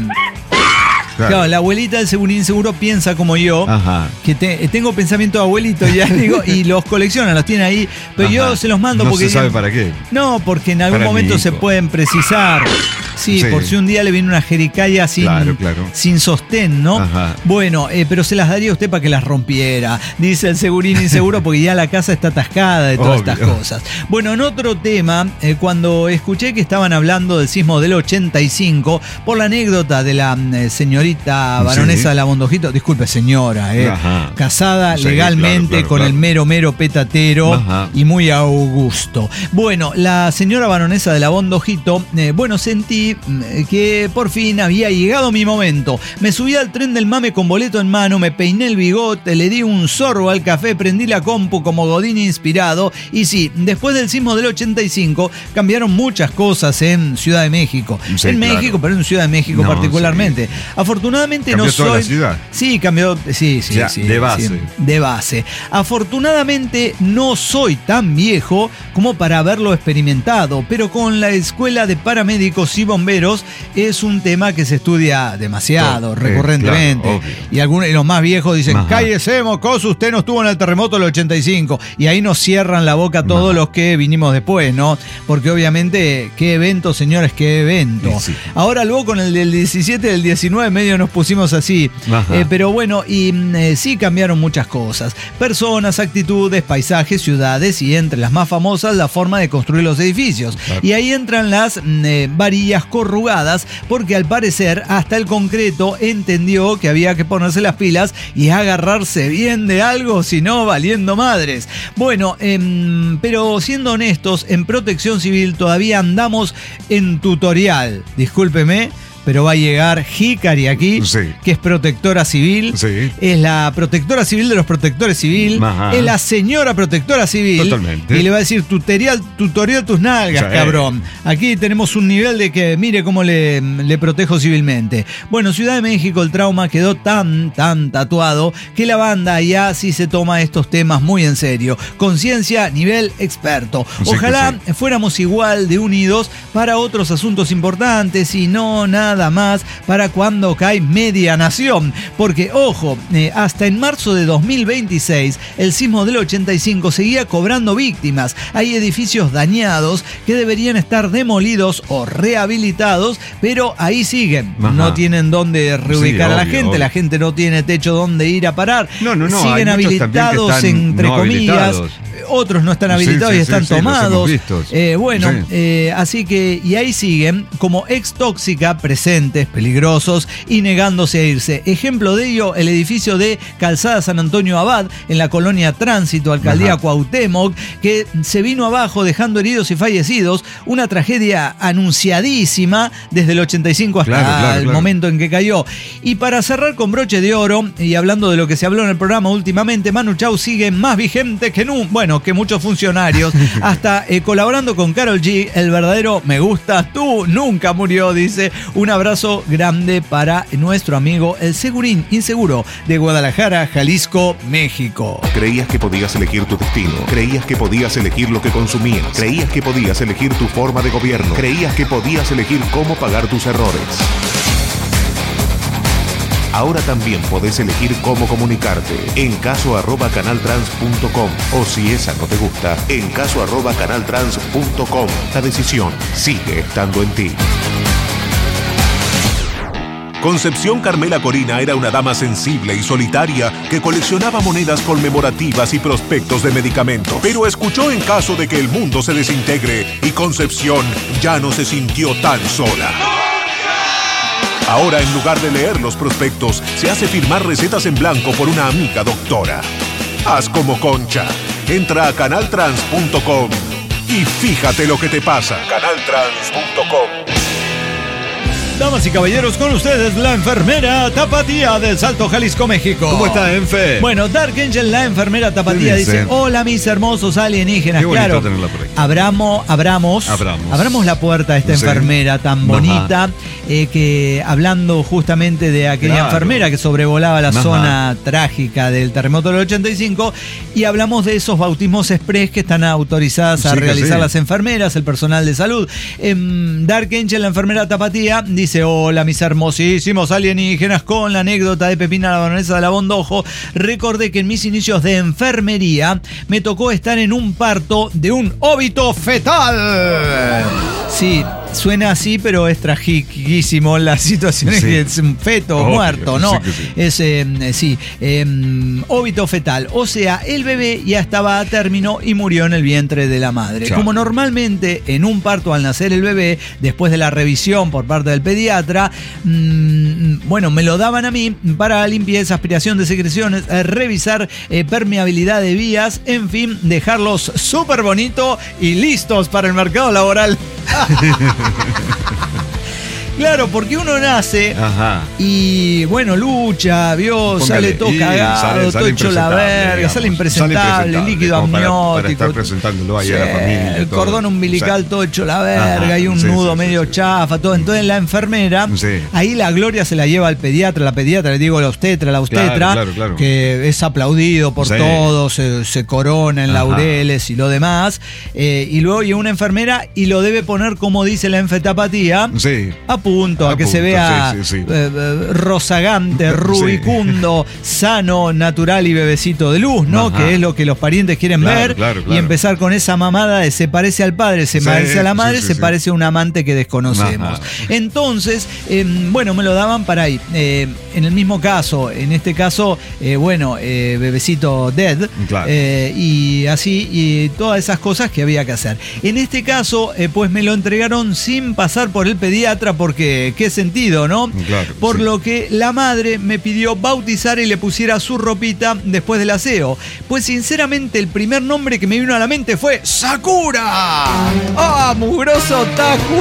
Claro. claro, la abuelita del Segurín Seguro piensa como yo, Ajá. que te, tengo pensamiento de abuelito ya digo, y los colecciona, los tiene ahí, pero Ajá. yo se los mando no porque... No se sabe para qué. No, porque en algún para momento se pueden precisar. Sí, sí, por si un día le viene una jericaya sin, claro, claro. sin sostén, ¿no? Ajá. Bueno, eh, pero se las daría a usted para que las rompiera, dice el Segurín Inseguro, porque ya la casa está atascada de todas Obvio. estas cosas. Bueno, en otro tema, eh, cuando escuché que estaban hablando del sismo del ochenta y cinco, por la anécdota de la eh, señorita baronesa sí. de la Bondojito, disculpe señora, eh, casada sí, legalmente claro, claro, con claro. el mero mero petatero Ajá. y muy augusto. Bueno, la señora baronesa de la Bondojito, eh, bueno, sentí que por fin había llegado mi momento. Me subí al tren del mame con boleto en mano, me peiné el bigote, le di un sorbo al café, prendí la compu como Godín inspirado. Y sí, después del sismo del ochenta y cinco cambiaron muchas cosas en Ciudad de México. Sí, en claro. México, pero en Ciudad de México no, particularmente. Sí. Afortunadamente ¿Cambió no soy... toda la ciudad? Sí, cambió... Sí, sí, ya, sí. De base. Sí, de base. Afortunadamente no soy tan viejo como para haberlo experimentado, pero con la escuela de paramédicos y bomberos es un tema que se estudia demasiado, oh, recurrentemente. Eh, claro, y algunos, y los más viejos dicen, Ajá. cállese, mocoso, usted no estuvo en el terremoto del ochenta y cinco. Y ahí nos cierran la boca todos Ajá. los que vinimos después, ¿no? Porque obviamente, qué evento, señores, qué evento. Sí. Ahora luego con el del diecisiete y del diecinueve medio nos pusimos así. Eh, pero bueno, y eh, sí cambiaron muchas cosas. Personas, actitudes, paisajes, ciudades y entre las más famosas, la forma de construir los edificios. Claro. Y ahí entran las eh, varillas corrugadas, porque al parecer hasta el concreto entendió que había que ponerse las pilas y agarrarse bien de algo, si no valiendo madres. Bueno, eh, pero siendo honestos, en Protección Civil todavía andamos en tutorial, discúlpeme, pero va a llegar Hikari aquí, sí. que es protectora civil, sí. es la protectora civil de los protectores civil, Ajá. es la señora protectora civil, Totalmente. y le va a decir tutorial, tutorial tus nalgas, sí. cabrón. Aquí tenemos un nivel de que mire cómo le, le protejo civilmente. Bueno, Ciudad de México el trauma quedó tan, tan tatuado que la banda ya sí se toma estos temas muy en serio. Conciencia, nivel experto. Ojalá sí sí. fuéramos igual de unidos para otros asuntos importantes y no nada Nada más para cuando cae media nación, porque ojo, eh, hasta en marzo de dos mil veintiséis el sismo del ochenta y cinco seguía cobrando víctimas. Hay edificios dañados que deberían estar demolidos o rehabilitados, pero ahí siguen. Ajá. No tienen dónde reubicar sí, a la obvio, gente, obvio. La gente no tiene techo donde ir a parar. No, no, no. Siguen habilitados entre no comillas. Habilitados. Otros no están habilitados sí, sí, y están sí, tomados. Sí, eh, bueno, sí. eh, así que y ahí siguen como ex tóxica presente indecentes, peligrosos y negándose a irse. Ejemplo de ello, el edificio de Calzada San Antonio Abad, en la colonia Tránsito, alcaldía Ajá. Cuauhtémoc, que se vino abajo dejando heridos y fallecidos. Una tragedia anunciadísima desde el ochenta y cinco hasta claro, claro, el claro. momento en que cayó. Y para cerrar con broche de oro, y hablando de lo que se habló en el programa últimamente, Manu Chao sigue más vigente que nunca, bueno, que muchos funcionarios, hasta eh, colaborando con Karol G, el verdadero me gusta tú nunca murió, dice. Un abrazo grande para nuestro amigo el Segurín Inseguro de Guadalajara, Jalisco, México. Creías que podías elegir tu destino, creías que podías elegir lo que consumías, creías que podías elegir tu forma de gobierno, creías que podías elegir cómo pagar tus errores. Ahora también podés elegir cómo comunicarte. En caso arroba canaltrans punto com o si esa no te gusta, en caso arroba canaltrans punto com. La decisión sigue estando en ti. Concepción Carmela Corina era una dama sensible y solitaria que coleccionaba monedas conmemorativas y prospectos de medicamentos. Pero escuchó en caso de que el mundo se desintegre y Concepción ya no se sintió tan sola. Ahora, en lugar de leer los prospectos, se hace firmar recetas en blanco por una amiga doctora. Haz como Concha. Entra a canaltrans punto com y fíjate lo que te pasa. canaltrans punto com. Damas y caballeros, con ustedes la enfermera Tapatía del Salto, Jalisco, México. ¿Cómo está, Enfe? Bueno, Dark Angel, la enfermera Tapatía, dice: hola mis hermosos alienígenas. Qué bonito claro, tenerla por aquí. Abramos, abramos, abramos, abramos la puerta a esta sí. enfermera tan bonita, eh, que hablando justamente de aquella claro. enfermera que sobrevolaba la Ajá. zona trágica del terremoto del ochenta y cinco, y hablamos de esos bautismos express que están autorizadas a sí, realizar sí. las enfermeras, el personal de salud. Eh, Dark Angel, la enfermera Tapatía, dice: hola mis hermosísimos alienígenas, con la anécdota de Pepina la baronesa de la Bondojo, recordé que en mis inicios de enfermería me tocó estar en un parto de un óbito fetal. Sí, suena así, pero es tragiquísimo la situación, sí. es que es un feto Obvio, muerto, ¿no? Sí, sí. Es, eh, sí, eh, óbito fetal. O sea, el bebé ya estaba a término y murió en el vientre de la madre. Chao. Como normalmente en un parto al nacer el bebé, después de la revisión por parte del pediatra, mmm, bueno, me lo daban a mí para limpieza, aspiración de secreciones, eh, revisar eh, permeabilidad de vías, en fin, dejarlos súper bonito y listos para el mercado laboral. Claro, porque uno nace Ajá. y, bueno, lucha, vio, Póngale, sale todo cagado, sale, sale todo hecho la verga, digamos. sale impresentable, sale impresentable líquido amniótico. Para, para estar presentándolo ahí sí, a la familia. El todo. Cordón umbilical o sea, todo hecho la verga, Ajá, y un sí, nudo sí, medio sí, chafa, todo. Entonces la enfermera, sí. ahí la gloria se la lleva al pediatra, la pediatra, le digo la obstetra, la obstetra, claro, claro, claro. que es aplaudido por sí. todos, se, se corona en Ajá. laureles y lo demás. Eh, y luego llega una enfermera y lo debe poner, como dice la enfetapatía, sí. a punto, a, a que punto, se vea sí, sí, sí. Eh, rozagante, rubicundo, sí. sano, natural y bebecito de luz, ¿no? Ajá. Que es lo que los parientes quieren claro, ver. Claro, claro. Y empezar con esa mamada de se parece al padre, se sí, parece a la madre, sí, sí, se sí. parece a un amante que desconocemos. Ajá. Entonces, eh, bueno, me lo daban para ahí. Eh, en el mismo caso, en este caso, eh, bueno, eh, bebecito dead, claro. eh, y así, y todas esas cosas que había que hacer. En este caso, eh, pues me lo entregaron sin pasar por el pediatra, porque qué sentido, ¿no? Claro, por sí. lo que la madre me pidió bautizar y le pusiera su ropita después del aseo. Pues sinceramente el primer nombre que me vino a la mente fue ¡Sakura! ¡Ah, mugroso Taku!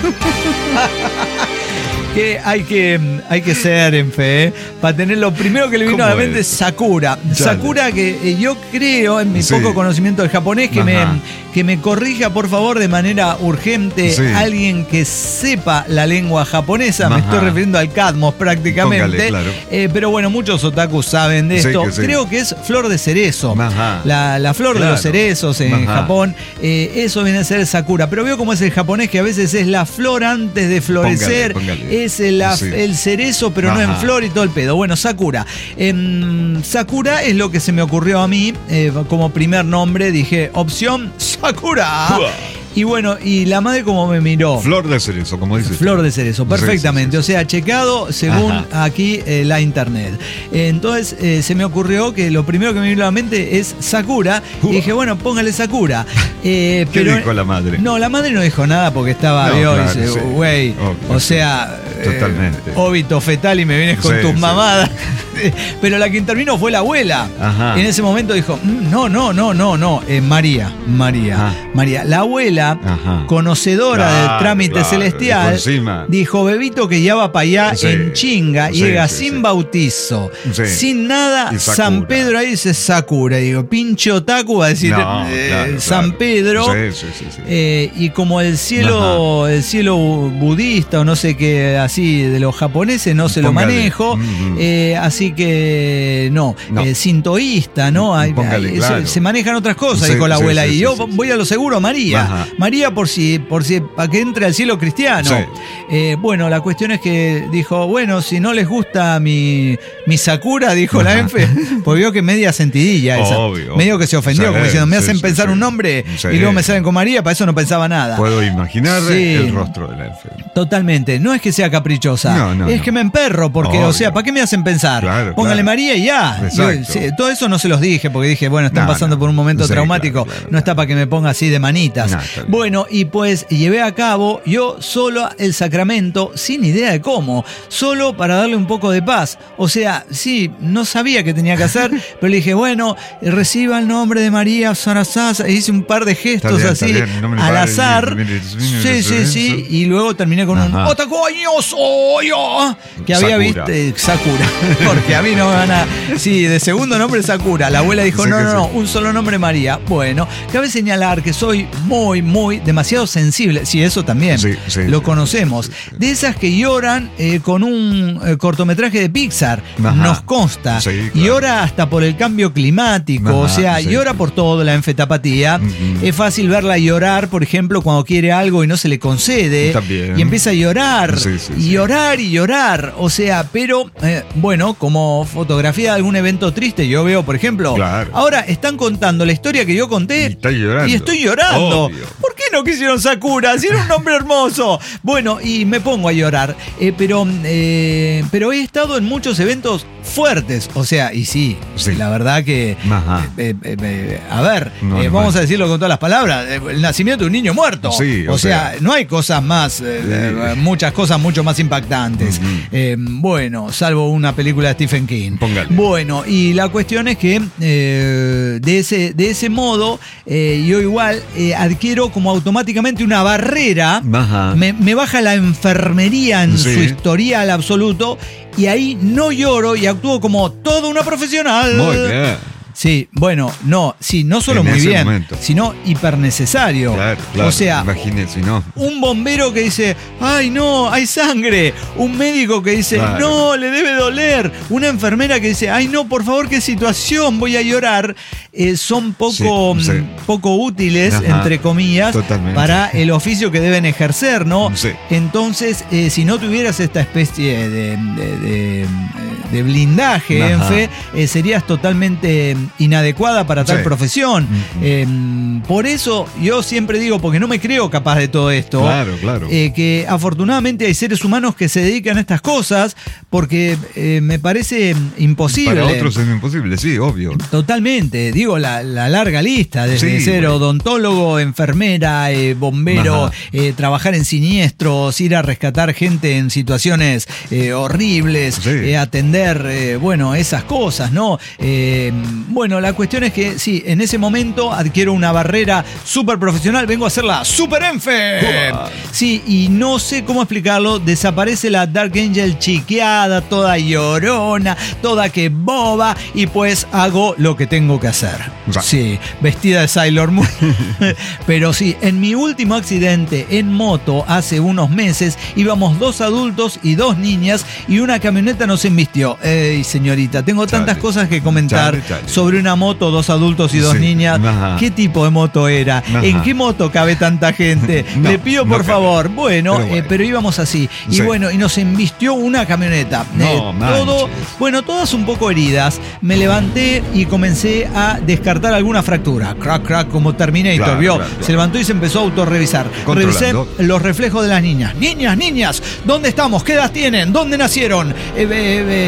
Que hay que hay que ser en fe, ¿eh? Para tener lo primero que le vino a la mente es Sakura. Dale. Sakura, que eh, yo creo, en mi sí. poco conocimiento del japonés, que me, que me corrija por favor de manera urgente sí. alguien que sepa la lengua japonesa. Ajá. Me estoy refiriendo al Cadmos prácticamente. Póngale, claro. eh, pero bueno, muchos otakus saben de esto. Sí, que sí. Creo que es flor de cerezo. La, la flor claro. de los cerezos en Ajá. Japón. Eh, eso viene a ser Sakura. Pero veo cómo es el japonés, que a veces es la flor antes de florecer. Póngale, póngale. Es el, sí. el cerezo, pero Ajá. no en flor y todo el pedo. Bueno, Sakura. Eh, Sakura es lo que se me ocurrió a mí eh, como primer nombre. Dije, opción Sakura. Uah. Y bueno, y la madre como me miró. Flor de cerezo, como dice. Flor de cerezo, perfectamente. Sí, sí, sí. O sea, checado según Ajá. aquí eh, la internet. Eh, entonces eh, se me ocurrió que lo primero que me vino a la mente es Sakura. Uh. Y dije, bueno, póngale Sakura. Eh, ¿Qué pero, dijo la madre? No, la madre no dijo nada porque estaba, no, vio, claro, y dice, güey, sí. oh, o sea, Totalmente. Eh, óbito fetal y me vienes con Sí, tus sí. mamadas. Pero la que intervino fue la abuela. Ajá. En ese momento dijo, "Mm, no, no, no, no, no, eh, María, María, Ajá. María. La abuela, Ajá. conocedora Claro, del trámite claro, celestial, dijo encima. dijo, bebito que ya va para allá Sí, en chinga, sí, llega sí, sin sí. bautizo, Sí. sin nada, Y Sakura. San Pedro ahí dice Sakura. Digo, pinche otaku va a decir No, eh, claro, San claro. Pedro. Sí, sí, sí, sí. Eh, y como el cielo, el cielo budista o no sé qué, así de los japoneses no se lo Póngale. manejo, Mm. eh, así que no, No. Eh, sintoísta, ¿no? Hay- Póngale, hay- claro. se, se manejan otras cosas, Sí, dijo la sí, abuela. sí, y sí, yo sí, voy sí. a lo seguro, María. Ajá. María por si, por si, para que entre al cielo cristiano. Sí. Eh, bueno, la cuestión es que dijo, bueno, si no les gusta mi, mi Sakura, dijo la Enfe, pues vio que media sentidilla esa. Obvio. Medio que se ofendió, Sí, como diciendo, me sí, hacen sí, pensar sí. un nombre Sí. y luego me salen con María, para eso no pensaba nada. Puedo imaginar Sí. el rostro de la enferma. Totalmente, no es que sea caprichosa, No, no, es no. que me emperro, porque, Obvio. o sea, ¿para qué me hacen pensar? Claro, Póngale claro. María y ya. Exacto. Yo, sí, todo eso no se los dije, porque dije, bueno, están No, pasando no. por un momento Sí, traumático, claro, claro, no está claro. para que me ponga así de manitas. No, está bien. Bueno, y pues llevé a cabo yo solo el sacramento, sin idea de cómo, solo para darle un poco de paz. O sea, sí, no sabía qué tenía que hacer, pero le dije, bueno, reciba el nombre de María Sarasasa, e hice un par de gestos Está bien, así, está bien, no me al pare, azar. mire, mire, Sí, sí, sí, y luego terminé con un Ajá. Otacoñoso yo que había Sakura. visto eh, Sakura, porque a mí no me van a. Sí, de segundo nombre Sakura. La abuela dijo: Sí no, que no, sí. no, un solo nombre María. Bueno, cabe señalar que soy muy, muy, demasiado sensible. Sí, eso también. Sí, sí, lo sí, conocemos. sí, sí, sí. De esas que lloran eh, con un eh, cortometraje de Pixar. Ajá. Nos consta. Sí, Y claro. llora hasta por el cambio climático. Ajá, o sea, sí, llora sí. por todo, la enfetapatía. Ujú. Es fácil verla llorar, por ejemplo, cuando quiere algo y no se le concede. También. Y empieza a llorar. Sí, sí, y sí. llorar y llorar. O sea, pero eh, bueno, como fotografía de algún evento triste, yo veo, por ejemplo, Claro. ahora están contando la historia que yo conté. Y está llorando. Y estoy llorando. Obvio. ¿Por qué no quisieron Sakura? Si era un nombre hermoso. Bueno, y me pongo a llorar. Eh, pero, eh, pero he estado en muchos eventos fuertes. O sea, y sí, Sí. la verdad que. Ajá. eh, eh, eh, a ver, No, eh, no vamos hay. a decirlo con todas las palabras. eh, El nacimiento de un niño muerto. Sí, o, o sea, sea. no hay cosas más, eh, eh, muchas cosas mucho más impactantes. Ujú. Eh, bueno, salvo una película de Stephen King. Póngale. Bueno, y la cuestión es que eh, de, ese, de ese modo, eh, yo igual eh, adquiero como automáticamente una barrera. Ajá. Me, me baja la enfermería en Sí. su historial absoluto. Y ahí no lloro y actúo como toda una profesional. Muy bien. Sí, bueno, no, sí, no solo En muy ese bien, momento. sino hipernecesario. Claro, claro. O sea, Imagínese, ¿no? un bombero que dice, ay no, hay sangre. Un médico que dice, Claro. no, le debe doler. Una enfermera que dice, ay no, por favor, qué situación, voy a llorar. Eh, son poco, Sí, sí. mm, poco útiles, Ajá. entre comillas, Totalmente. para el oficio que deben ejercer, ¿no? Sí. Entonces, eh, si no tuvieras esta especie de, de- de- de blindaje, Ajá. en fe, eh, serías totalmente inadecuada para tal Sí. profesión. Ujú. Eh, por eso yo siempre digo, porque no me creo capaz de todo esto, Claro, claro. eh, que afortunadamente hay seres humanos que se dedican a estas cosas, porque eh, me parece imposible. Para otros es imposible, sí, obvio. Totalmente, digo la, la larga lista, desde Sí, ser bueno. odontólogo, enfermera, eh, bombero, Ajá. eh, trabajar en siniestros, ir a rescatar gente en situaciones eh, horribles, Sí. eh, atender, eh, bueno, esas cosas, ¿no? Eh, bueno, la cuestión es que sí, en ese momento adquiero una barrera súper profesional, vengo a hacer la Super Enfe. Uah. Sí, y no sé cómo explicarlo, desaparece la Dark Angel chiqueada, toda llorona, toda que boba, y pues hago lo que tengo que hacer. Ya. Sí, vestida de Sailor Moon. Pero sí, en mi último accidente en moto hace unos meses íbamos dos adultos y dos niñas y una camioneta nos embistió. Ey, señorita, tengo tantas Chale. cosas que comentar Chale, chale. sobre una moto, dos adultos y dos Sí, niñas. ajá. ¿Qué tipo de moto era? Ajá. ¿En qué moto cabe tanta gente? No, Le pido no por cabe. favor. Bueno, Pero eh, bueno. pero íbamos así. Y Sí. bueno, y nos embistió una camioneta. No, todo, manches. bueno, todas un poco heridas. Me levanté y comencé a descartar alguna fractura. Crack, crack, como Terminator, Claro, ¿vio? claro, claro. Se levantó y se empezó a autorrevisar. Revisé Controlando. los reflejos de las niñas. Niñas, niñas, ¿dónde estamos? ¿Qué edad tienen? ¿Dónde nacieron? Eh, eh,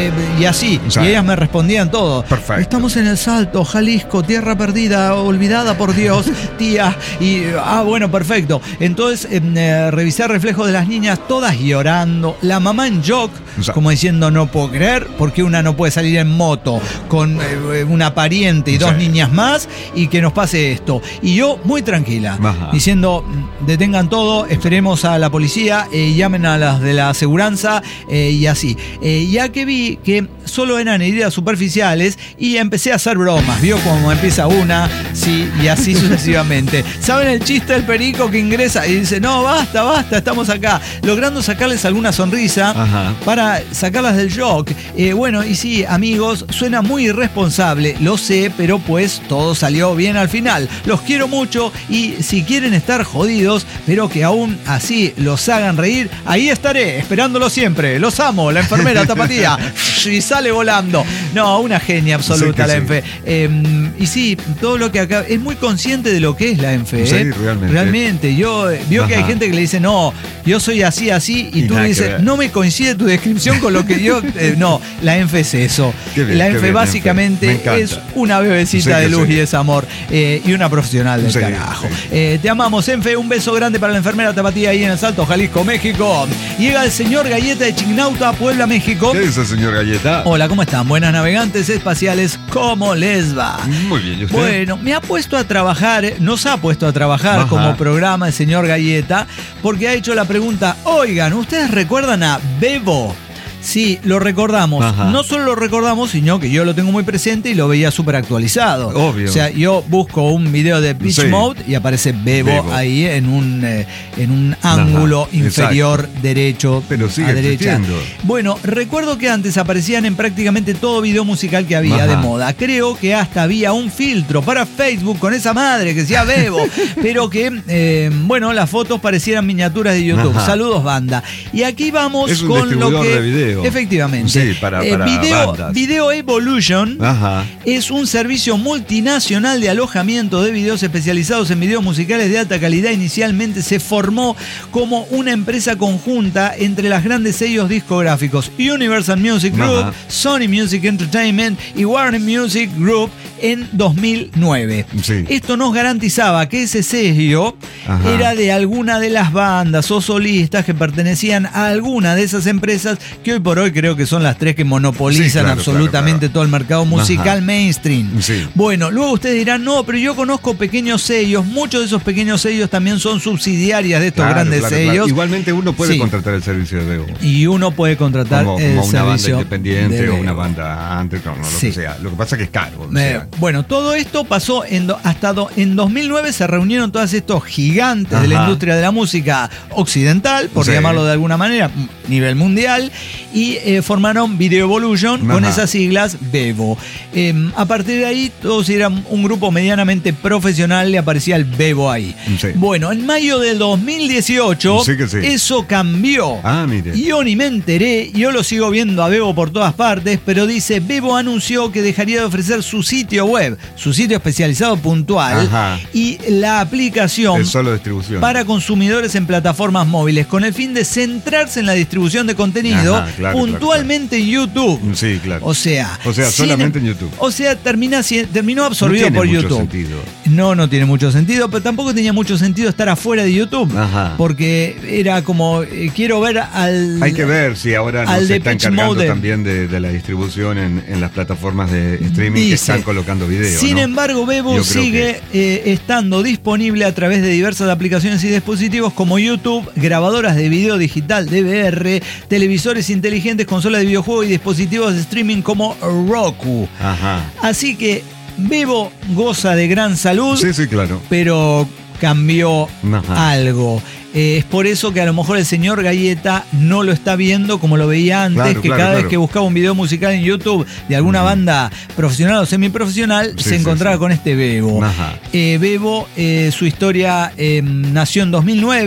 eh, y así. Sí. Y ellas me respondían todo. Perfecto. Estamos en El Salto, Jalisco, tierra perdida, olvidada por Dios, tía. Y, ah, bueno, perfecto. Entonces, eh, revisé reflejos de las niñas, todas llorando. La mamá en shock, Sí. como diciendo, no puedo creer, porque una no puede salir en moto con eh, una pariente y dos Sí. niñas más, y que nos pase esto. Y yo, muy tranquila, Ajá. diciendo, detengan todo, esperemos a la policía, eh, llamen a las de la aseguranza, eh, y así. Eh, ya que vi que solo eran heridas superficiales, y empecé a hacer bromas. Vio cómo empieza una, sí, y así sucesivamente. ¿Saben el chiste del perico que ingresa y dice, no, basta, basta, estamos acá? Logrando sacarles alguna sonrisa. Ajá. Para sacarlas del shock. Eh, bueno, y sí, amigos, suena muy irresponsable, lo sé, pero pues todo salió bien al final. Los quiero mucho, y si quieren estar jodidos, pero que aún así los hagan reír, ahí estaré, esperándolo siempre. Los amo, la enfermera tapatía. Y sale volando. No, una genia absoluta, Sí, la sí. ENFE. Eh, y sí, todo lo que acá... Es muy consciente de lo que es la ENFE. Sí, ¿eh? realmente. Realmente. Yo eh, vio que hay Ajá. gente que le dice, no, yo soy así, así, y, Y tú nada le que dices, ver. no me coincide tu descripción con lo que yo... eh, no, la ENFE es eso. Qué bien, la qué ENFE bien, básicamente ENFE. Me encanta. es una bebecita Sí, de que luz sí. y desamor, eh, y una profesional del Sí, carajo. sí. Eh, te amamos, ENFE. Un beso grande para la enfermera tapatía ahí en El Salto, Jalisco, México. Llega el señor Galleta de Chignauta, Puebla, México. ¿Qué dice, señor Galleta? Hola, ¿cómo están? Buenas navegantes espaciales, ¿cómo les va? Muy bien, ¿y usted? Bueno, me ha puesto a trabajar, nos ha puesto a trabajar Ajá. como programa el señor Galleta, porque ha hecho la pregunta, oigan, ¿ustedes recuerdan a Bebo? Sí, lo recordamos. Ajá. No solo lo recordamos, sino que yo lo tengo muy presente y lo veía súper actualizado. Obvio. O sea, yo busco un video de Pitch Sí. Mode y aparece Bebo, Bebo. ahí en un, eh, en un ángulo Ajá, inferior derecho Pero sigue a derecha. existiendo. Bueno, recuerdo que antes aparecían en prácticamente todo video musical que había Ajá. de moda. Creo que hasta había un filtro para Facebook con esa madre que decía Bebo, pero que, eh, bueno, las fotos parecieran miniaturas de YouTube. Ajá. Saludos, banda. Y aquí vamos Es un con lo distribuidor que... de video. Efectivamente. Sí, para- Eh, para video, bandas. Video Evolution Ajá. es un servicio multinacional de alojamiento de videos especializados en videos musicales de alta calidad. Inicialmente se formó como una empresa conjunta entre las grandes sellos discográficos Universal Music Group, Ajá. Sony Music Entertainment y Warner Music Group en dos mil nueve. Sí. Esto nos garantizaba que ese sello Ajá. era de alguna de las bandas o solistas que pertenecían a alguna de esas empresas que hoy por hoy creo que son las tres que monopolizan Sí, claro, absolutamente claro, claro. todo el mercado musical Ajá. mainstream. Sí. Bueno, luego ustedes dirán, no, pero yo conozco pequeños sellos, muchos de esos pequeños sellos también son subsidiarias de estos Claro, grandes claro, sellos. claro. Igualmente uno puede Sí. contratar el servicio de Bebo. Y uno puede contratar Como, el como una banda servicio independiente de o una Bebo. banda antes, no, no, lo Sí. que sea. Lo que pasa es que es caro. o Eh, sea. bueno, todo esto pasó en do- hasta do- en dos mil nueve se reunieron todos estos gigantes de la Ajá. industria de la música occidental, por Sí. llamarlo de alguna manera, m- nivel mundial, y eh, formaron Video Evolution con Ajá. esas siglas Bebo. Eh, a partir de ahí todos eran un grupo medianamente profesional, le aparecía el Bebo ahí. Sí. Bueno, en mayo del dos mil dieciocho Sí que sí. eso cambió. Ah, mire. Yo ni me enteré, yo lo sigo viendo a Bebo por todas partes, pero dice, Bebo anunció que dejaría de ofrecer su sitio web, su sitio especializado puntual, Ajá. y la aplicación Es solo distribución. para consumidores en plataformas móviles, con el fin de centrarse en la distribución de contenido, Ajá, claro, puntualmente en YouTube. Sí, claro. O sea, O sea, sin- solamente en YouTube. O sea, termina, si- terminó No absorbido tiene por mucho YouTube. sentido. No, no tiene mucho sentido, pero tampoco tenía mucho sentido estar afuera de YouTube. Ajá. Porque era como, eh, quiero ver al... Hay que ver si ahora no al se de está Pitch encargando Mode. también de, de la distribución en, en las plataformas de streaming que Dice, están colocando videos. Sin ¿no? embargo, Bebo Yo creo sigue eh, estando disponible a través de diversas aplicaciones y dispositivos como YouTube, grabadoras de video digital D V R, televisores inteligentes, consolas de videojuegos y dispositivos de streaming como Roku. Ajá. Así que Bebo goza de gran salud, Sí, sí, claro. pero cambió Ajá. algo. Eh, es por eso que a lo mejor el señor Galleta no lo está viendo como lo veía antes, Claro, que claro, cada vez claro. que buscaba un video musical en YouTube de alguna banda profesional o semiprofesional, Sí, se sí, encontraba sí. con este Bebo. Ajá. Eh, Bebo, eh, su historia eh, nació en dos mil nueve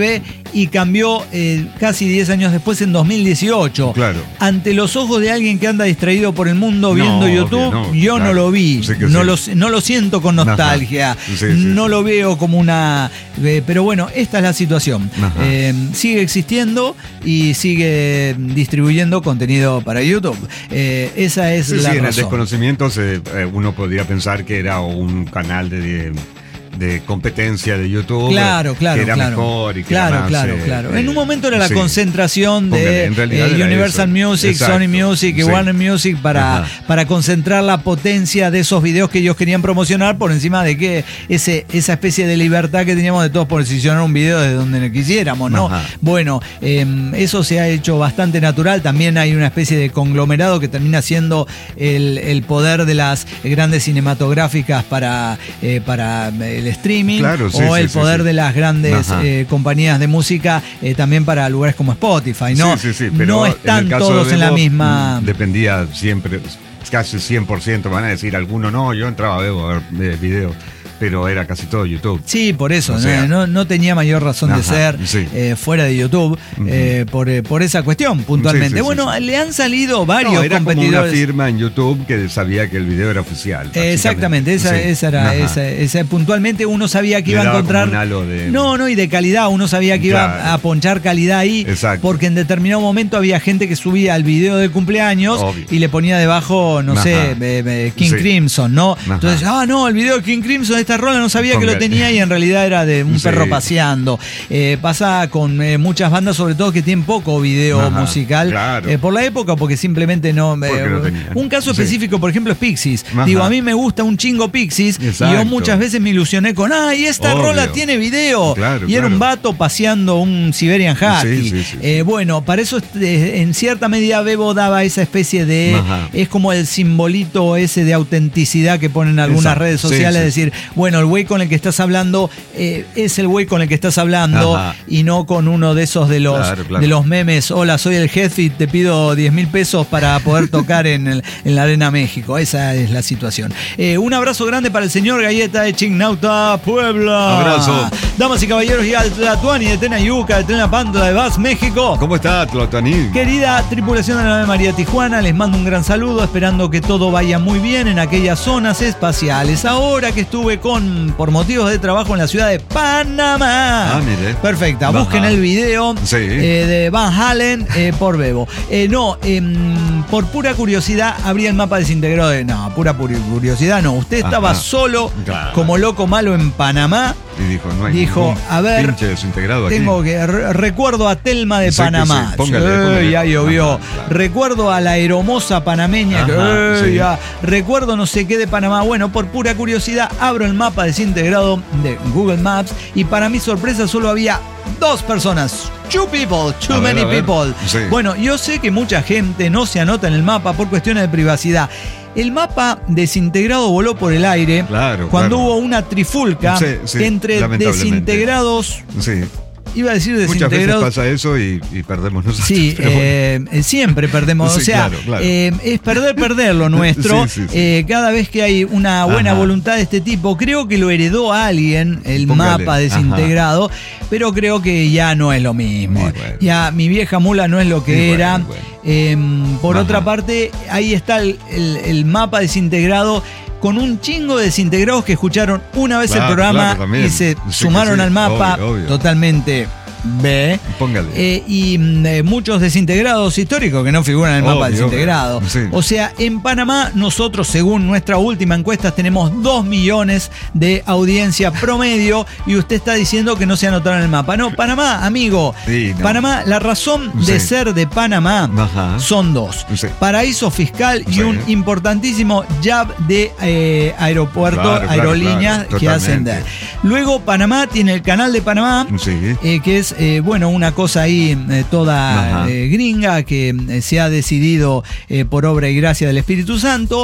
y cambió eh, casi diez años después, en dos mil dieciocho. Claro. Ante los ojos de alguien que anda distraído por el mundo viendo No, YouTube, obvio, no, yo claro. no lo vi, Sí que no, sí. lo, no lo siento con nostalgia, Sí, sí, no sí. lo veo como una... Eh, pero bueno, esta es la situación. Eh, sigue existiendo y sigue distribuyendo contenido para YouTube. Eh, esa es Sí, la sí, en el razón. desconocimiento se, eh, uno podría pensar que era un canal de, de, de competencia de YouTube. Claro, claro, que era claro. mejor y que claro, era más, claro, eh, claro. eh, En un momento era la sí. concentración Póngale, de en realidad eh, era Universal eso. Music, Exacto. Sony Music y Sí. Warner Music para, Ajá. para concentrar la potencia de esos videos que ellos querían promocionar por encima de que ese, esa especie de libertad que teníamos de todos posicionar un video desde donde quisiéramos, ¿no? Ajá. Bueno, eh, eso se ha hecho bastante natural. También hay una especie de conglomerado que termina siendo el, el poder de las grandes cinematográficas para, eh, para el streaming, Claro, sí, o sí, el sí, poder sí. de las grandes Ajá. eh, compañías de música eh, también para lugares como Spotify, ¿no? Sí, sí, sí, pero no en el están caso todos de en la Bebo, misma... mm, Dependía siempre, casi cien por ciento, van a decir algunos, no, yo entraba a Bebo a ver eh, videos, pero era casi todo YouTube. Sí, por eso, O sea, no, no tenía mayor razón de ajá, ser sí. eh, fuera de YouTube, Ujú. eh, por, eh, por esa cuestión, puntualmente. Sí, sí, sí, bueno, sí. le han salido varios No, era como una competidores. firma en YouTube que sabía que el video era oficial. básicamente. Exactamente, esa, Sí. esa era, Ajá. esa, esa- puntualmente uno sabía que Le iba a daba encontrar. como un halo de- No, no, y de calidad, uno sabía que iba Claro. a ponchar calidad ahí, Exacto. porque en determinado momento había gente que subía el video de cumpleaños Obvio. y le ponía debajo, no Ajá. sé, eh, eh, King Sí. Crimson, ¿no? Ajá. Entonces, ah, no, el video de King Crimson de esta rola no sabía que Ponga- lo tenía y en realidad era de un Sí. perro paseando. Eh, pasa con eh, muchas bandas, sobre todo que tienen poco video Ajá, musical, claro. eh, por la época, porque simplemente no. eh, Porque no tenían. un caso Sí. específico, por ejemplo, es Pixies. Ajá. Digo, a mí me gusta un chingo Pixies y yo Exacto. muchas veces me ilusioné con, ah, y esta Obvio. rola tiene video. Claro, y era claro. un vato paseando un Siberian Husky. Sí, sí, sí, Eh, bueno, para eso eh, en cierta medida Bebo daba esa especie de, Ajá. es como el simbolito ese de autenticidad que ponen algunas Exacto. redes Sí, sociales, sí. es decir, bueno, el güey con el que estás hablando eh, es el güey con el que estás hablando Ajá. y no con uno de esos de los, Claro, claro. de los memes. Hola, soy el Headfit, te pido diez mil pesos para poder tocar en, el- en la Arena México. Esa es la situación. Eh, un abrazo grande para el señor Galleta de Chignauta, Puebla. Abrazo. Damas y caballeros, y al Tlatuani de Tenayuca, de Tenapanta de Vaz, México. ¿Cómo está, Tlotani? Querida tripulación de la nave María Tijuana, les mando un gran saludo, esperando que todo vaya muy bien en aquellas zonas espaciales. Ahora que estuve con, por motivos de trabajo en la ciudad de Panamá. Ah, mire. Perfecta, Ajá. busquen el video Sí. eh, de Van Halen eh, por Bebo. Eh, no, em, por pura curiosidad, abría el mapa desintegrado de... No, pura pura curiosidad, no. Usted estaba Ajá. solo, Claro. como loco malo en Panamá. Y dijo, no hay Dijo, ningún a ver, pinche desintegrado aquí. Tengo que re- recuerdo a Telma de Sí que Panamá. sí. Póngale, Sí, póngale. ya llovió. Ajá, claro. Recuerdo a la hermosa panameña. que, Ajá, eh, sí. ya. Recuerdo no sé qué de Panamá. Bueno, por pura curiosidad, abro el mapa desintegrado de Google Maps y para mi sorpresa solo había dos personas. Two people, too A ver, many a ver. people. Sí. Bueno, yo sé que mucha gente no se anota en el mapa por cuestiones de privacidad. El mapa desintegrado voló por el aire Claro, cuando claro. hubo una trifulca Sí, sí, entre lamentablemente. desintegrados. Sí. Iba a decir Muchas veces desintegrados. pasa eso y, y perdemos nosotros. Sí, pero bueno. eh, siempre perdemos. Sí, o sea, claro, claro. eh, es perder, perder lo nuestro. Sí, sí, sí. Eh, cada vez que hay una buena Ajá. voluntad de este tipo, creo que lo heredó a alguien, el Póngale, mapa desintegrado, pero creo que ya no es lo mismo. Y bueno. Ya mi vieja mula no es lo que Y bueno, era. bueno. Eh, por Ajá. otra parte, ahí está el, el- el mapa desintegrado. Con un chingo de desintegrados que escucharon una vez Claro, el programa claro, también. y se Sí que sumaron sí, al mapa obvio, obvio. totalmente B. Póngale. Eh, y mm, eh, muchos desintegrados históricos que no figuran en el mapa Obvio, desintegrado. obvio. Sí. O sea, en Panamá nosotros, según nuestra última encuesta, tenemos dos millones de audiencia promedio y usted está diciendo que no se anotaron en el mapa. No, Panamá, amigo. Sí, no. Panamá, la razón de Sí. ser de Panamá Ajá. son dos. Sí. Paraíso fiscal y Sí. un importantísimo jab de eh, aeropuerto, Claro, claro, aerolíneas claro, que hacen de. totalmente. Luego Panamá tiene el canal de Panamá. Sí. Eh, que es, eh, bueno, una cosa ahí eh, toda Ajá. eh, gringa que eh, se ha decidido eh, por obra y gracia del Espíritu Santo.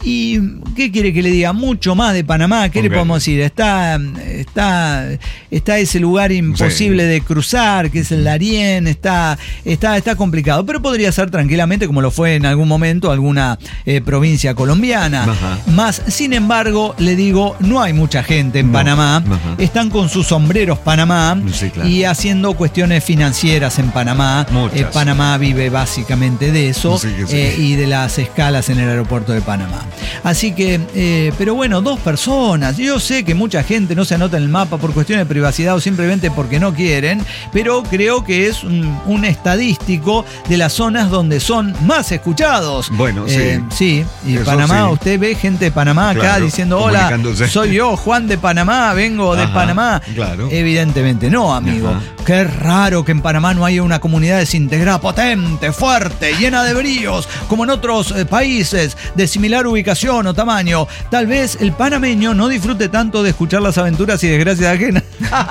Y, ¿qué quiere que le diga? Mucho más de Panamá. ¿Qué okay. le podemos decir? Está, está, está ese lugar imposible sí. de cruzar, que es el Darién. Está, está, está complicado. Pero podría ser tranquilamente, como lo fue en algún momento, alguna eh, provincia colombiana. Ajá. Más, sin embargo, le digo, no hay mucha gente en no. Panamá. Ajá. Están con sus sombreros Panamá sí, claro. y haciendo cuestiones financieras en Panamá. Eh, Panamá vive básicamente de eso sí, sí. Eh, y de las escalas en el aeropuerto de Panamá. Así que, eh, pero bueno, dos personas. Yo sé que mucha gente no se anota en el mapa por cuestiones de privacidad o simplemente porque no quieren, pero creo que es un, un estadístico de las zonas donde son más escuchados. Bueno, eh, sí. Sí, y eso Panamá, sí. usted ve gente de Panamá acá claro, diciendo, hola, soy yo, Juan de Panamá, vengo de Ajá, Panamá. Claro. Evidentemente no, amigo. Ajá. Qué raro que en Panamá no haya una comunidad desintegrada, potente, fuerte, llena de bríos, como en otros eh, países de similar ubicación o tamaño. Tal vez el panameño no disfrute tanto de escuchar las aventuras y desgracias ajenas.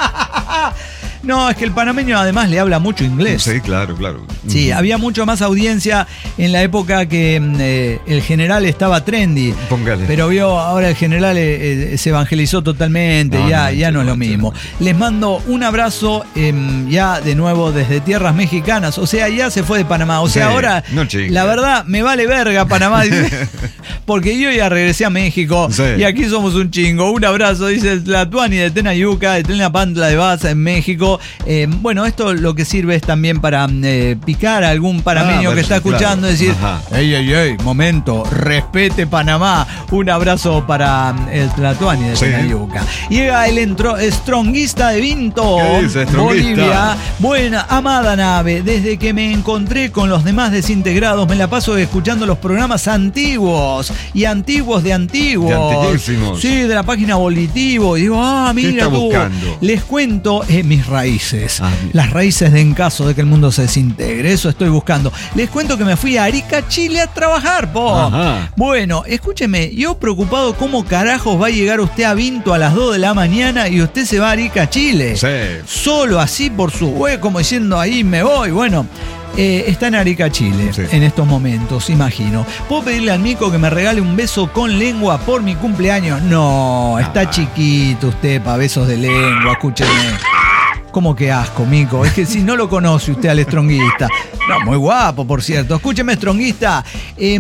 No, es que el panameño además le habla mucho inglés. Sí, claro, claro. Sí, había mucho más audiencia en la época que eh, el general estaba trendy. Póngale. Pero vio, ahora el general eh, se evangelizó totalmente, no, ya no, ya no es lo mismo. Les mando un abrazo eh, ya de nuevo desde tierras mexicanas. O sea, ya se fue de Panamá. O sea, sí, ahora, no, la verdad, me vale verga Panamá, dice, porque yo ya regresé a México sí. y aquí somos un chingo. Un abrazo, dice el Tlatuani de Tenayuca, de Tlalnepantla de Baza en México. Eh, bueno, esto lo que sirve es también para eh, picar a algún panameño ah, que está escuchando, claro. decir, Ajá. ey, ey, ey, momento, respete Panamá. Un abrazo para el Tlatuani de sí. Tenayuca. Llega el entro, stronguista de Vinto, dice, Bolivia. Buena, amada nave, desde que me encontré con los demás desintegrados, me la paso escuchando los programas antiguos y antiguos de antiguos. De antiguísimos. Sí, de la página Volitivo. Y digo, ah, mira tú. Buscando? Les cuento eh, mis raíces. Ah, las raíces de en caso de que el mundo se desintegre. Eso estoy buscando. Les cuento que me fui a Arica, Chile a trabajar, po. Ajá. Bueno, escúcheme, yo preocupado cómo carajos va a llegar usted a Vinto a las dos de la mañana y usted se va a Arica, Chile. Sí. Solo así por su web, como diciendo ahí me voy. Bueno. Eh, está en Arica, Chile, sí. en estos momentos, imagino. ¿Puedo pedirle al Mico que me regale un beso con lengua por mi cumpleaños? No, está ah. chiquito usted para besos de lengua, escúcheme. ¿Cómo que asco, Mico? Es que si no lo conoce usted al estronguista. No, muy guapo, por cierto. Escúcheme, estronguista. Eh,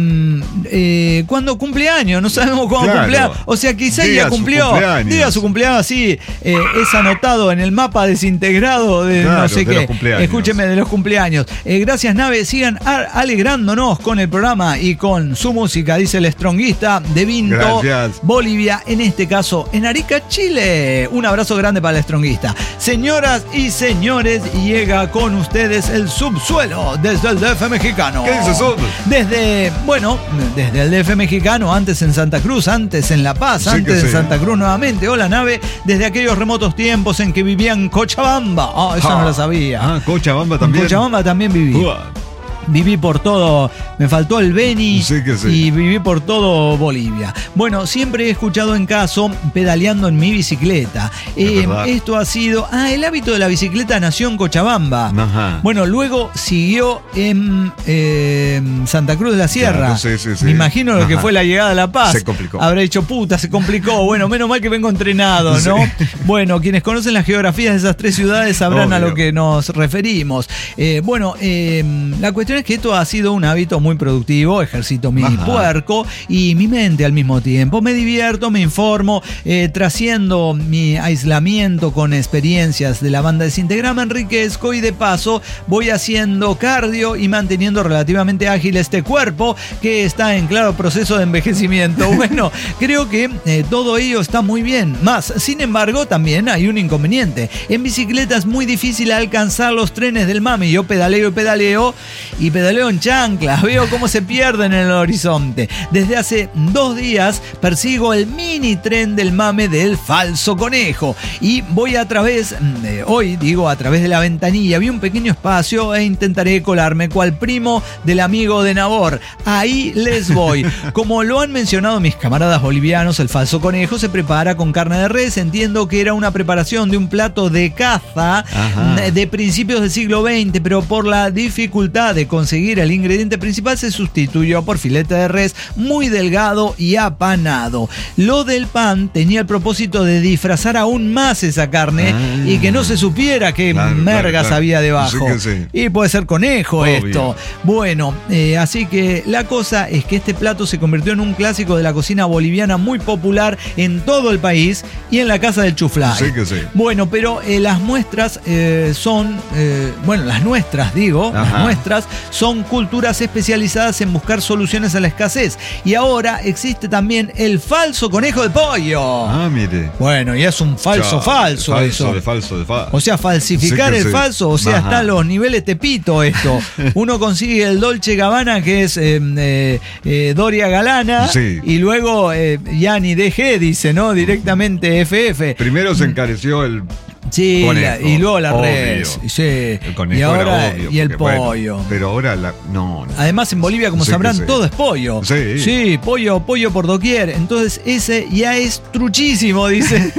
eh, ¿Cuándo cumpleaños? No sabemos cuándo claro. cumpleaños. O sea, quizá Diga ya cumplió. Su Diga su cumpleaños así. Eh, es anotado en el mapa desintegrado de claro, no sé de qué. Escúcheme, de los cumpleaños. Eh, gracias, Nave. Sigan alegrándonos con el programa y con su música, dice el estronguista de Vinto, gracias. Bolivia. En este caso, en Arica, Chile. Un abrazo grande para el estronguista. Señoras y señores, llega con ustedes el subsuelo desde el D F mexicano. ¿Qué dice Sub? Desde, bueno, desde el D F mexicano, antes en Santa Cruz, antes en La Paz, sí antes en sí. Santa Cruz nuevamente. Hola, Nave, desde aquellos remotos tiempos en que vivía en Cochabamba. Ah, oh, esa ah. no la sabía. Ah, Cochabamba también. En Cochabamba también viví. Uah. Viví por todo, me faltó el Beni sí que sí. y viví por todo Bolivia. Bueno, siempre he escuchado en caso pedaleando en mi bicicleta. Eh, esto ha sido... Ah, el hábito de la bicicleta nació en Cochabamba. Ajá. Bueno, luego siguió en eh, Santa Cruz de la Sierra. Claro, sí, sí, sí. Me imagino lo Ajá. que fue la llegada de La Paz. Se complicó. Habrá dicho, puta, se complicó. Bueno, menos mal que vengo entrenado, ¿no? Sí. Bueno, quienes conocen las geografías de esas tres ciudades sabrán Obvio. a lo que nos referimos. Eh, bueno, eh, la cuestión es que esto ha sido un hábito muy productivo, ejercito mi Ajá. puerco y mi mente al mismo tiempo. Me divierto, me informo, eh, trasciendo mi aislamiento con experiencias de la banda desintegrada, me enriquezco y de paso voy haciendo cardio y manteniendo relativamente ágil este cuerpo que está en claro proceso de envejecimiento. Bueno, creo que eh, todo ello está muy bien. Más, sin embargo, también hay un inconveniente. En bicicleta es muy difícil alcanzar los trenes del mami. Yo pedaleo y pedaleo y pedaleo en chanclas, veo cómo se pierden en el horizonte. Desde hace dos días persigo el mini tren del mame del falso conejo y voy a través, de, hoy digo a través de la ventanilla, vi un pequeño espacio e intentaré colarme cual primo del amigo de Nabor. Ahí les voy. Como lo han mencionado mis camaradas bolivianos, el falso conejo se prepara con carne de res. Entiendo que era una preparación de un plato de caza Ajá. de principios del siglo veinte, pero por la dificultad de conseguir el ingrediente principal, se sustituyó por filete de res muy delgado y apanado. Lo del pan tenía el propósito de disfrazar aún más esa carne ah, y que no se supiera qué claro, mergas claro, claro. había debajo. Sí sí. Y puede ser conejo Obvio. esto. Bueno, eh, así que la cosa es que este plato se convirtió en un clásico de la cocina boliviana muy popular en todo el país y en la casa del chuflay. Sí que sí. Bueno, pero eh, las muestras eh, son, eh, bueno, las nuestras digo, Ajá. las nuestras son culturas especializadas en buscar soluciones a la escasez. Y ahora existe también el falso conejo de pollo. Ah, mire. Bueno, y es un falso ya, falso, falso eso. de falso de falso. O sea, falsificar sí el sí. falso, o sea, Ajá. hasta los niveles Tepito esto. Uno consigue el Dolce Gabbana, que es eh, eh, eh, Doria Galana, sí. y luego eh, ya ni D G dice, ¿no? Directamente F F. Primero se encareció el Sí, conejo, la, y luego la obvio. res. Sí. El conejo y ahora era obvio, y el porque, pollo. Bueno, pero ahora la, no, no. Además en Bolivia, como sí sabrán, sí. todo es pollo. Sí. Sí, pollo, pollo por doquier. Entonces ese ya es truchísimo, dice.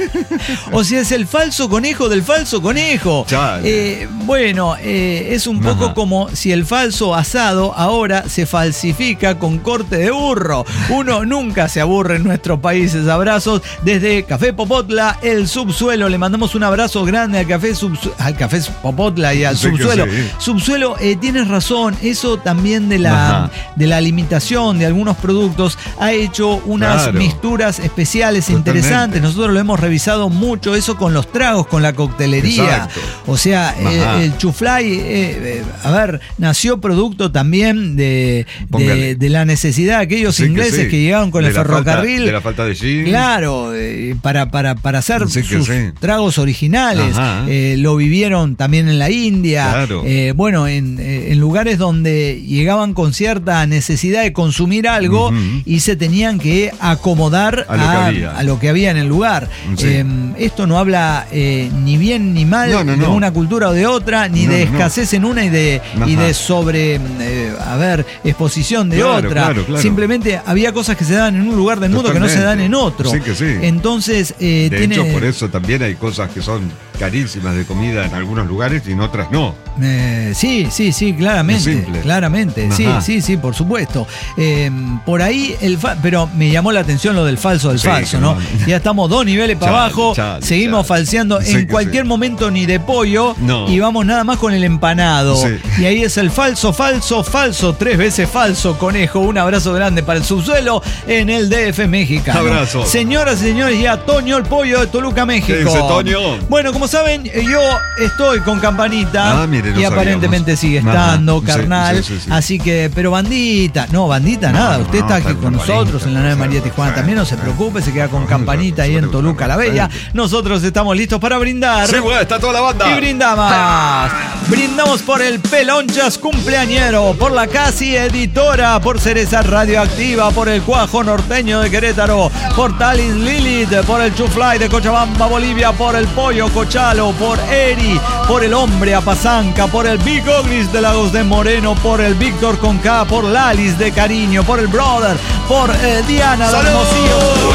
O sea, es el falso conejo del falso conejo. Eh, bueno, eh, es un poco Ajá. como si el falso asado ahora se falsifica con corte de burro. Uno nunca se aburre en nuestros países. Abrazos desde Café Popotla, el subsuelo. Le mandamos un abrazo grande al Café al Café Popotla y al sí subsuelo. Sí. Subsuelo, eh, tienes razón, eso también de la, de la limitación de algunos productos ha hecho unas claro. mixturas especiales Totalmente. interesantes. Nosotros lo hemos revisado mucho, eso con los tragos, con la coctelería. Exacto. O sea, eh, el chuflay, eh, eh, a ver, nació producto también de, de, de la necesidad de aquellos sí ingleses que, sí. que llegaron con de el ferrocarril. Falta, de la falta de gin. Claro, eh, para, para, para hacer sí sus sí. tragos originales. Eh, lo vivieron también en la India, claro. eh, bueno, en, eh, en lugares donde llegaban con cierta necesidad de consumir algo uh-huh. y se tenían que acomodar a lo, a, que, a lo que había en el lugar. Sí. Eh, esto no habla eh, ni bien ni mal no, no, de no. una cultura o de otra, ni no, de escasez no. en una y de, y de sobre, eh, a ver, exposición de claro, otra. Claro, claro. Simplemente había cosas que se dan en un lugar del mundo Totalmente. que no se dan en otro. Sí que sí. Entonces, eh, de tiene... hecho, por eso también hay cosas que son carísimas de comida en algunos lugares y en otras no. Eh, sí, sí, sí, claramente. Claramente, Ajá. sí, sí, sí, por supuesto. Eh, por ahí, el fa- pero me llamó la atención lo del falso del sí, falso, ¿no? no? Ya estamos dos niveles para chale, abajo, chale, seguimos chale. falseando sí, en cualquier sí. momento ni de pollo no. y vamos nada más con el empanado. Sí. Y ahí es el falso, falso, falso, tres veces falso, conejo. Un abrazo grande para el subsuelo en el D F mexicano. Abrazo. Señoras y señores, y a Toño el Pollo de Toluca, México. ¿Qué dice Toño? Bueno, como saben, yo estoy con Campanita ah, mire, no y aparentemente sabíamos. sigue estando, Ajá. carnal. Sí, sí, sí, sí. Así que, pero Bandita, no, Bandita, no, nada. no, Usted no, está aquí con nosotros en la nueve María Tijuana. También no se preocupe, se queda con Campanita ahí en Toluca la Bella. Nosotros estamos listos para brindar. Sí, bueno, está toda la banda. Y brindamos. Brindamos por el Pelonchas cumpleañero, por la Casi Editora, por Cereza Radioactiva, por el Cuajo Norteño de Querétaro, por Talis Lilith, por el Chuflay de Cochabamba, Bolivia, por el Pollo Cochalo, por Eri, por el Hombre Apazanca, por el Big Oglis de Lagos de Moreno, por el Víctor con K, por Lalis de Cariño, por el Brother, por eh, Diana de Hermosillo.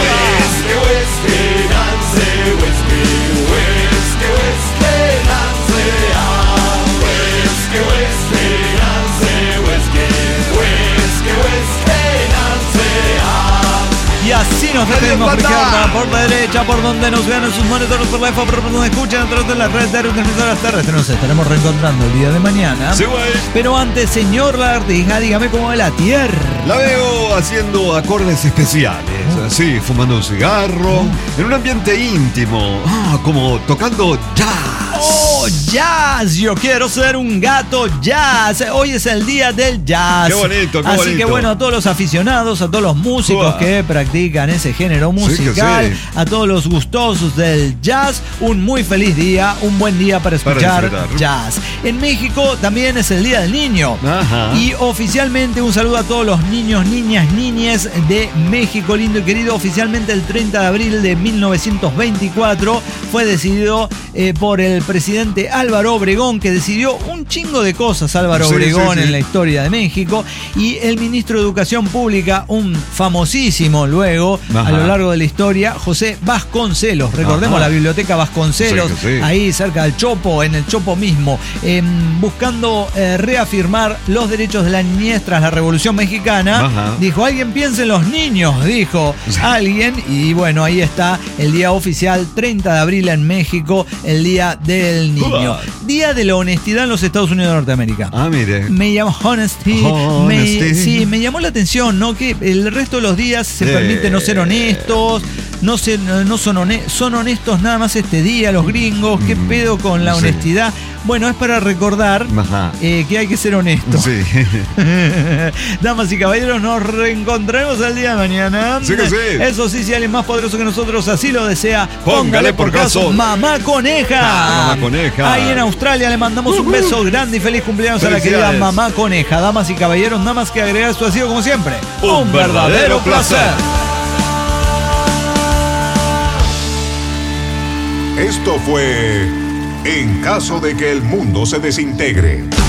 Y así nos despedimos por izquierda, por la derecha, por donde nos vean en sus monitores, por la F, por donde escuchan a través de las redes de transmisoras terrestres. Nos estaremos reencontrando el día de mañana. Sí, güey. Pero antes, señor Lagartija, dígame cómo va la tierra. La veo haciendo acordes especiales, oh. así, fumando un cigarro, oh. en un ambiente íntimo, ah, como tocando jazz. ¡Oh, jazz! Yo quiero ser un gato jazz. Hoy es el día del jazz. ¡Qué bonito, qué Así bonito! que bueno, a todos los aficionados, a todos los músicos Uah. que practican ese género musical, sí sí. a todos los gustosos del jazz, un muy feliz día, un buen día para escuchar para jazz. En México también es el Día del Niño. Ajá. Y oficialmente un saludo a todos los niños, niñas, niñes de México lindo y querido. Oficialmente el treinta de abril de mil novecientos veinticuatro fue decidido eh, por el presidente Álvaro Obregón, que decidió un chingo de cosas, Álvaro Sí, Obregón sí, sí. en la historia de México, y el ministro de Educación Pública, un famosísimo luego, Ajá. a lo largo de la historia, José Vasconcelos. Recordemos Ajá. la biblioteca Vasconcelos, Sí, sí. ahí cerca del Chopo, en el Chopo mismo, eh, buscando eh, reafirmar los derechos de la niñez tras la Revolución Mexicana. Ajá. Dijo, alguien piensa en los niños, dijo alguien, y bueno, ahí está el día oficial, treinta de abril en México, el Día del Niño. Uah. Día de la honestidad en los Estados Unidos de Norteamérica. Ah, mire. Me llamó Honesty. Honesty. Me, sí, me llamó la atención, ¿no? Que el resto de los días se Eh. permite no ser honestos, no, se, no son, honestos, son honestos nada más este día los gringos. ¿Qué Mm, pedo con la sí. honestidad? Bueno, es para recordar Ajá. eh, que hay que ser honestos. Sí. Damas y caballeros, nos reencontraremos el día de mañana. Sí que sí. Eso sí, si alguien más poderoso que nosotros así lo desea, Póngale por caso. Mamá Coneja. Ah, Mamá Coneja. Ahí en Australia le mandamos un beso grande y feliz cumpleaños a la querida Felicidades. Mamá Coneja. Damas y caballeros, nada más que agregar, esto ha sido como siempre Un verdadero placer. Esto fue En caso de que el mundo se desintegre.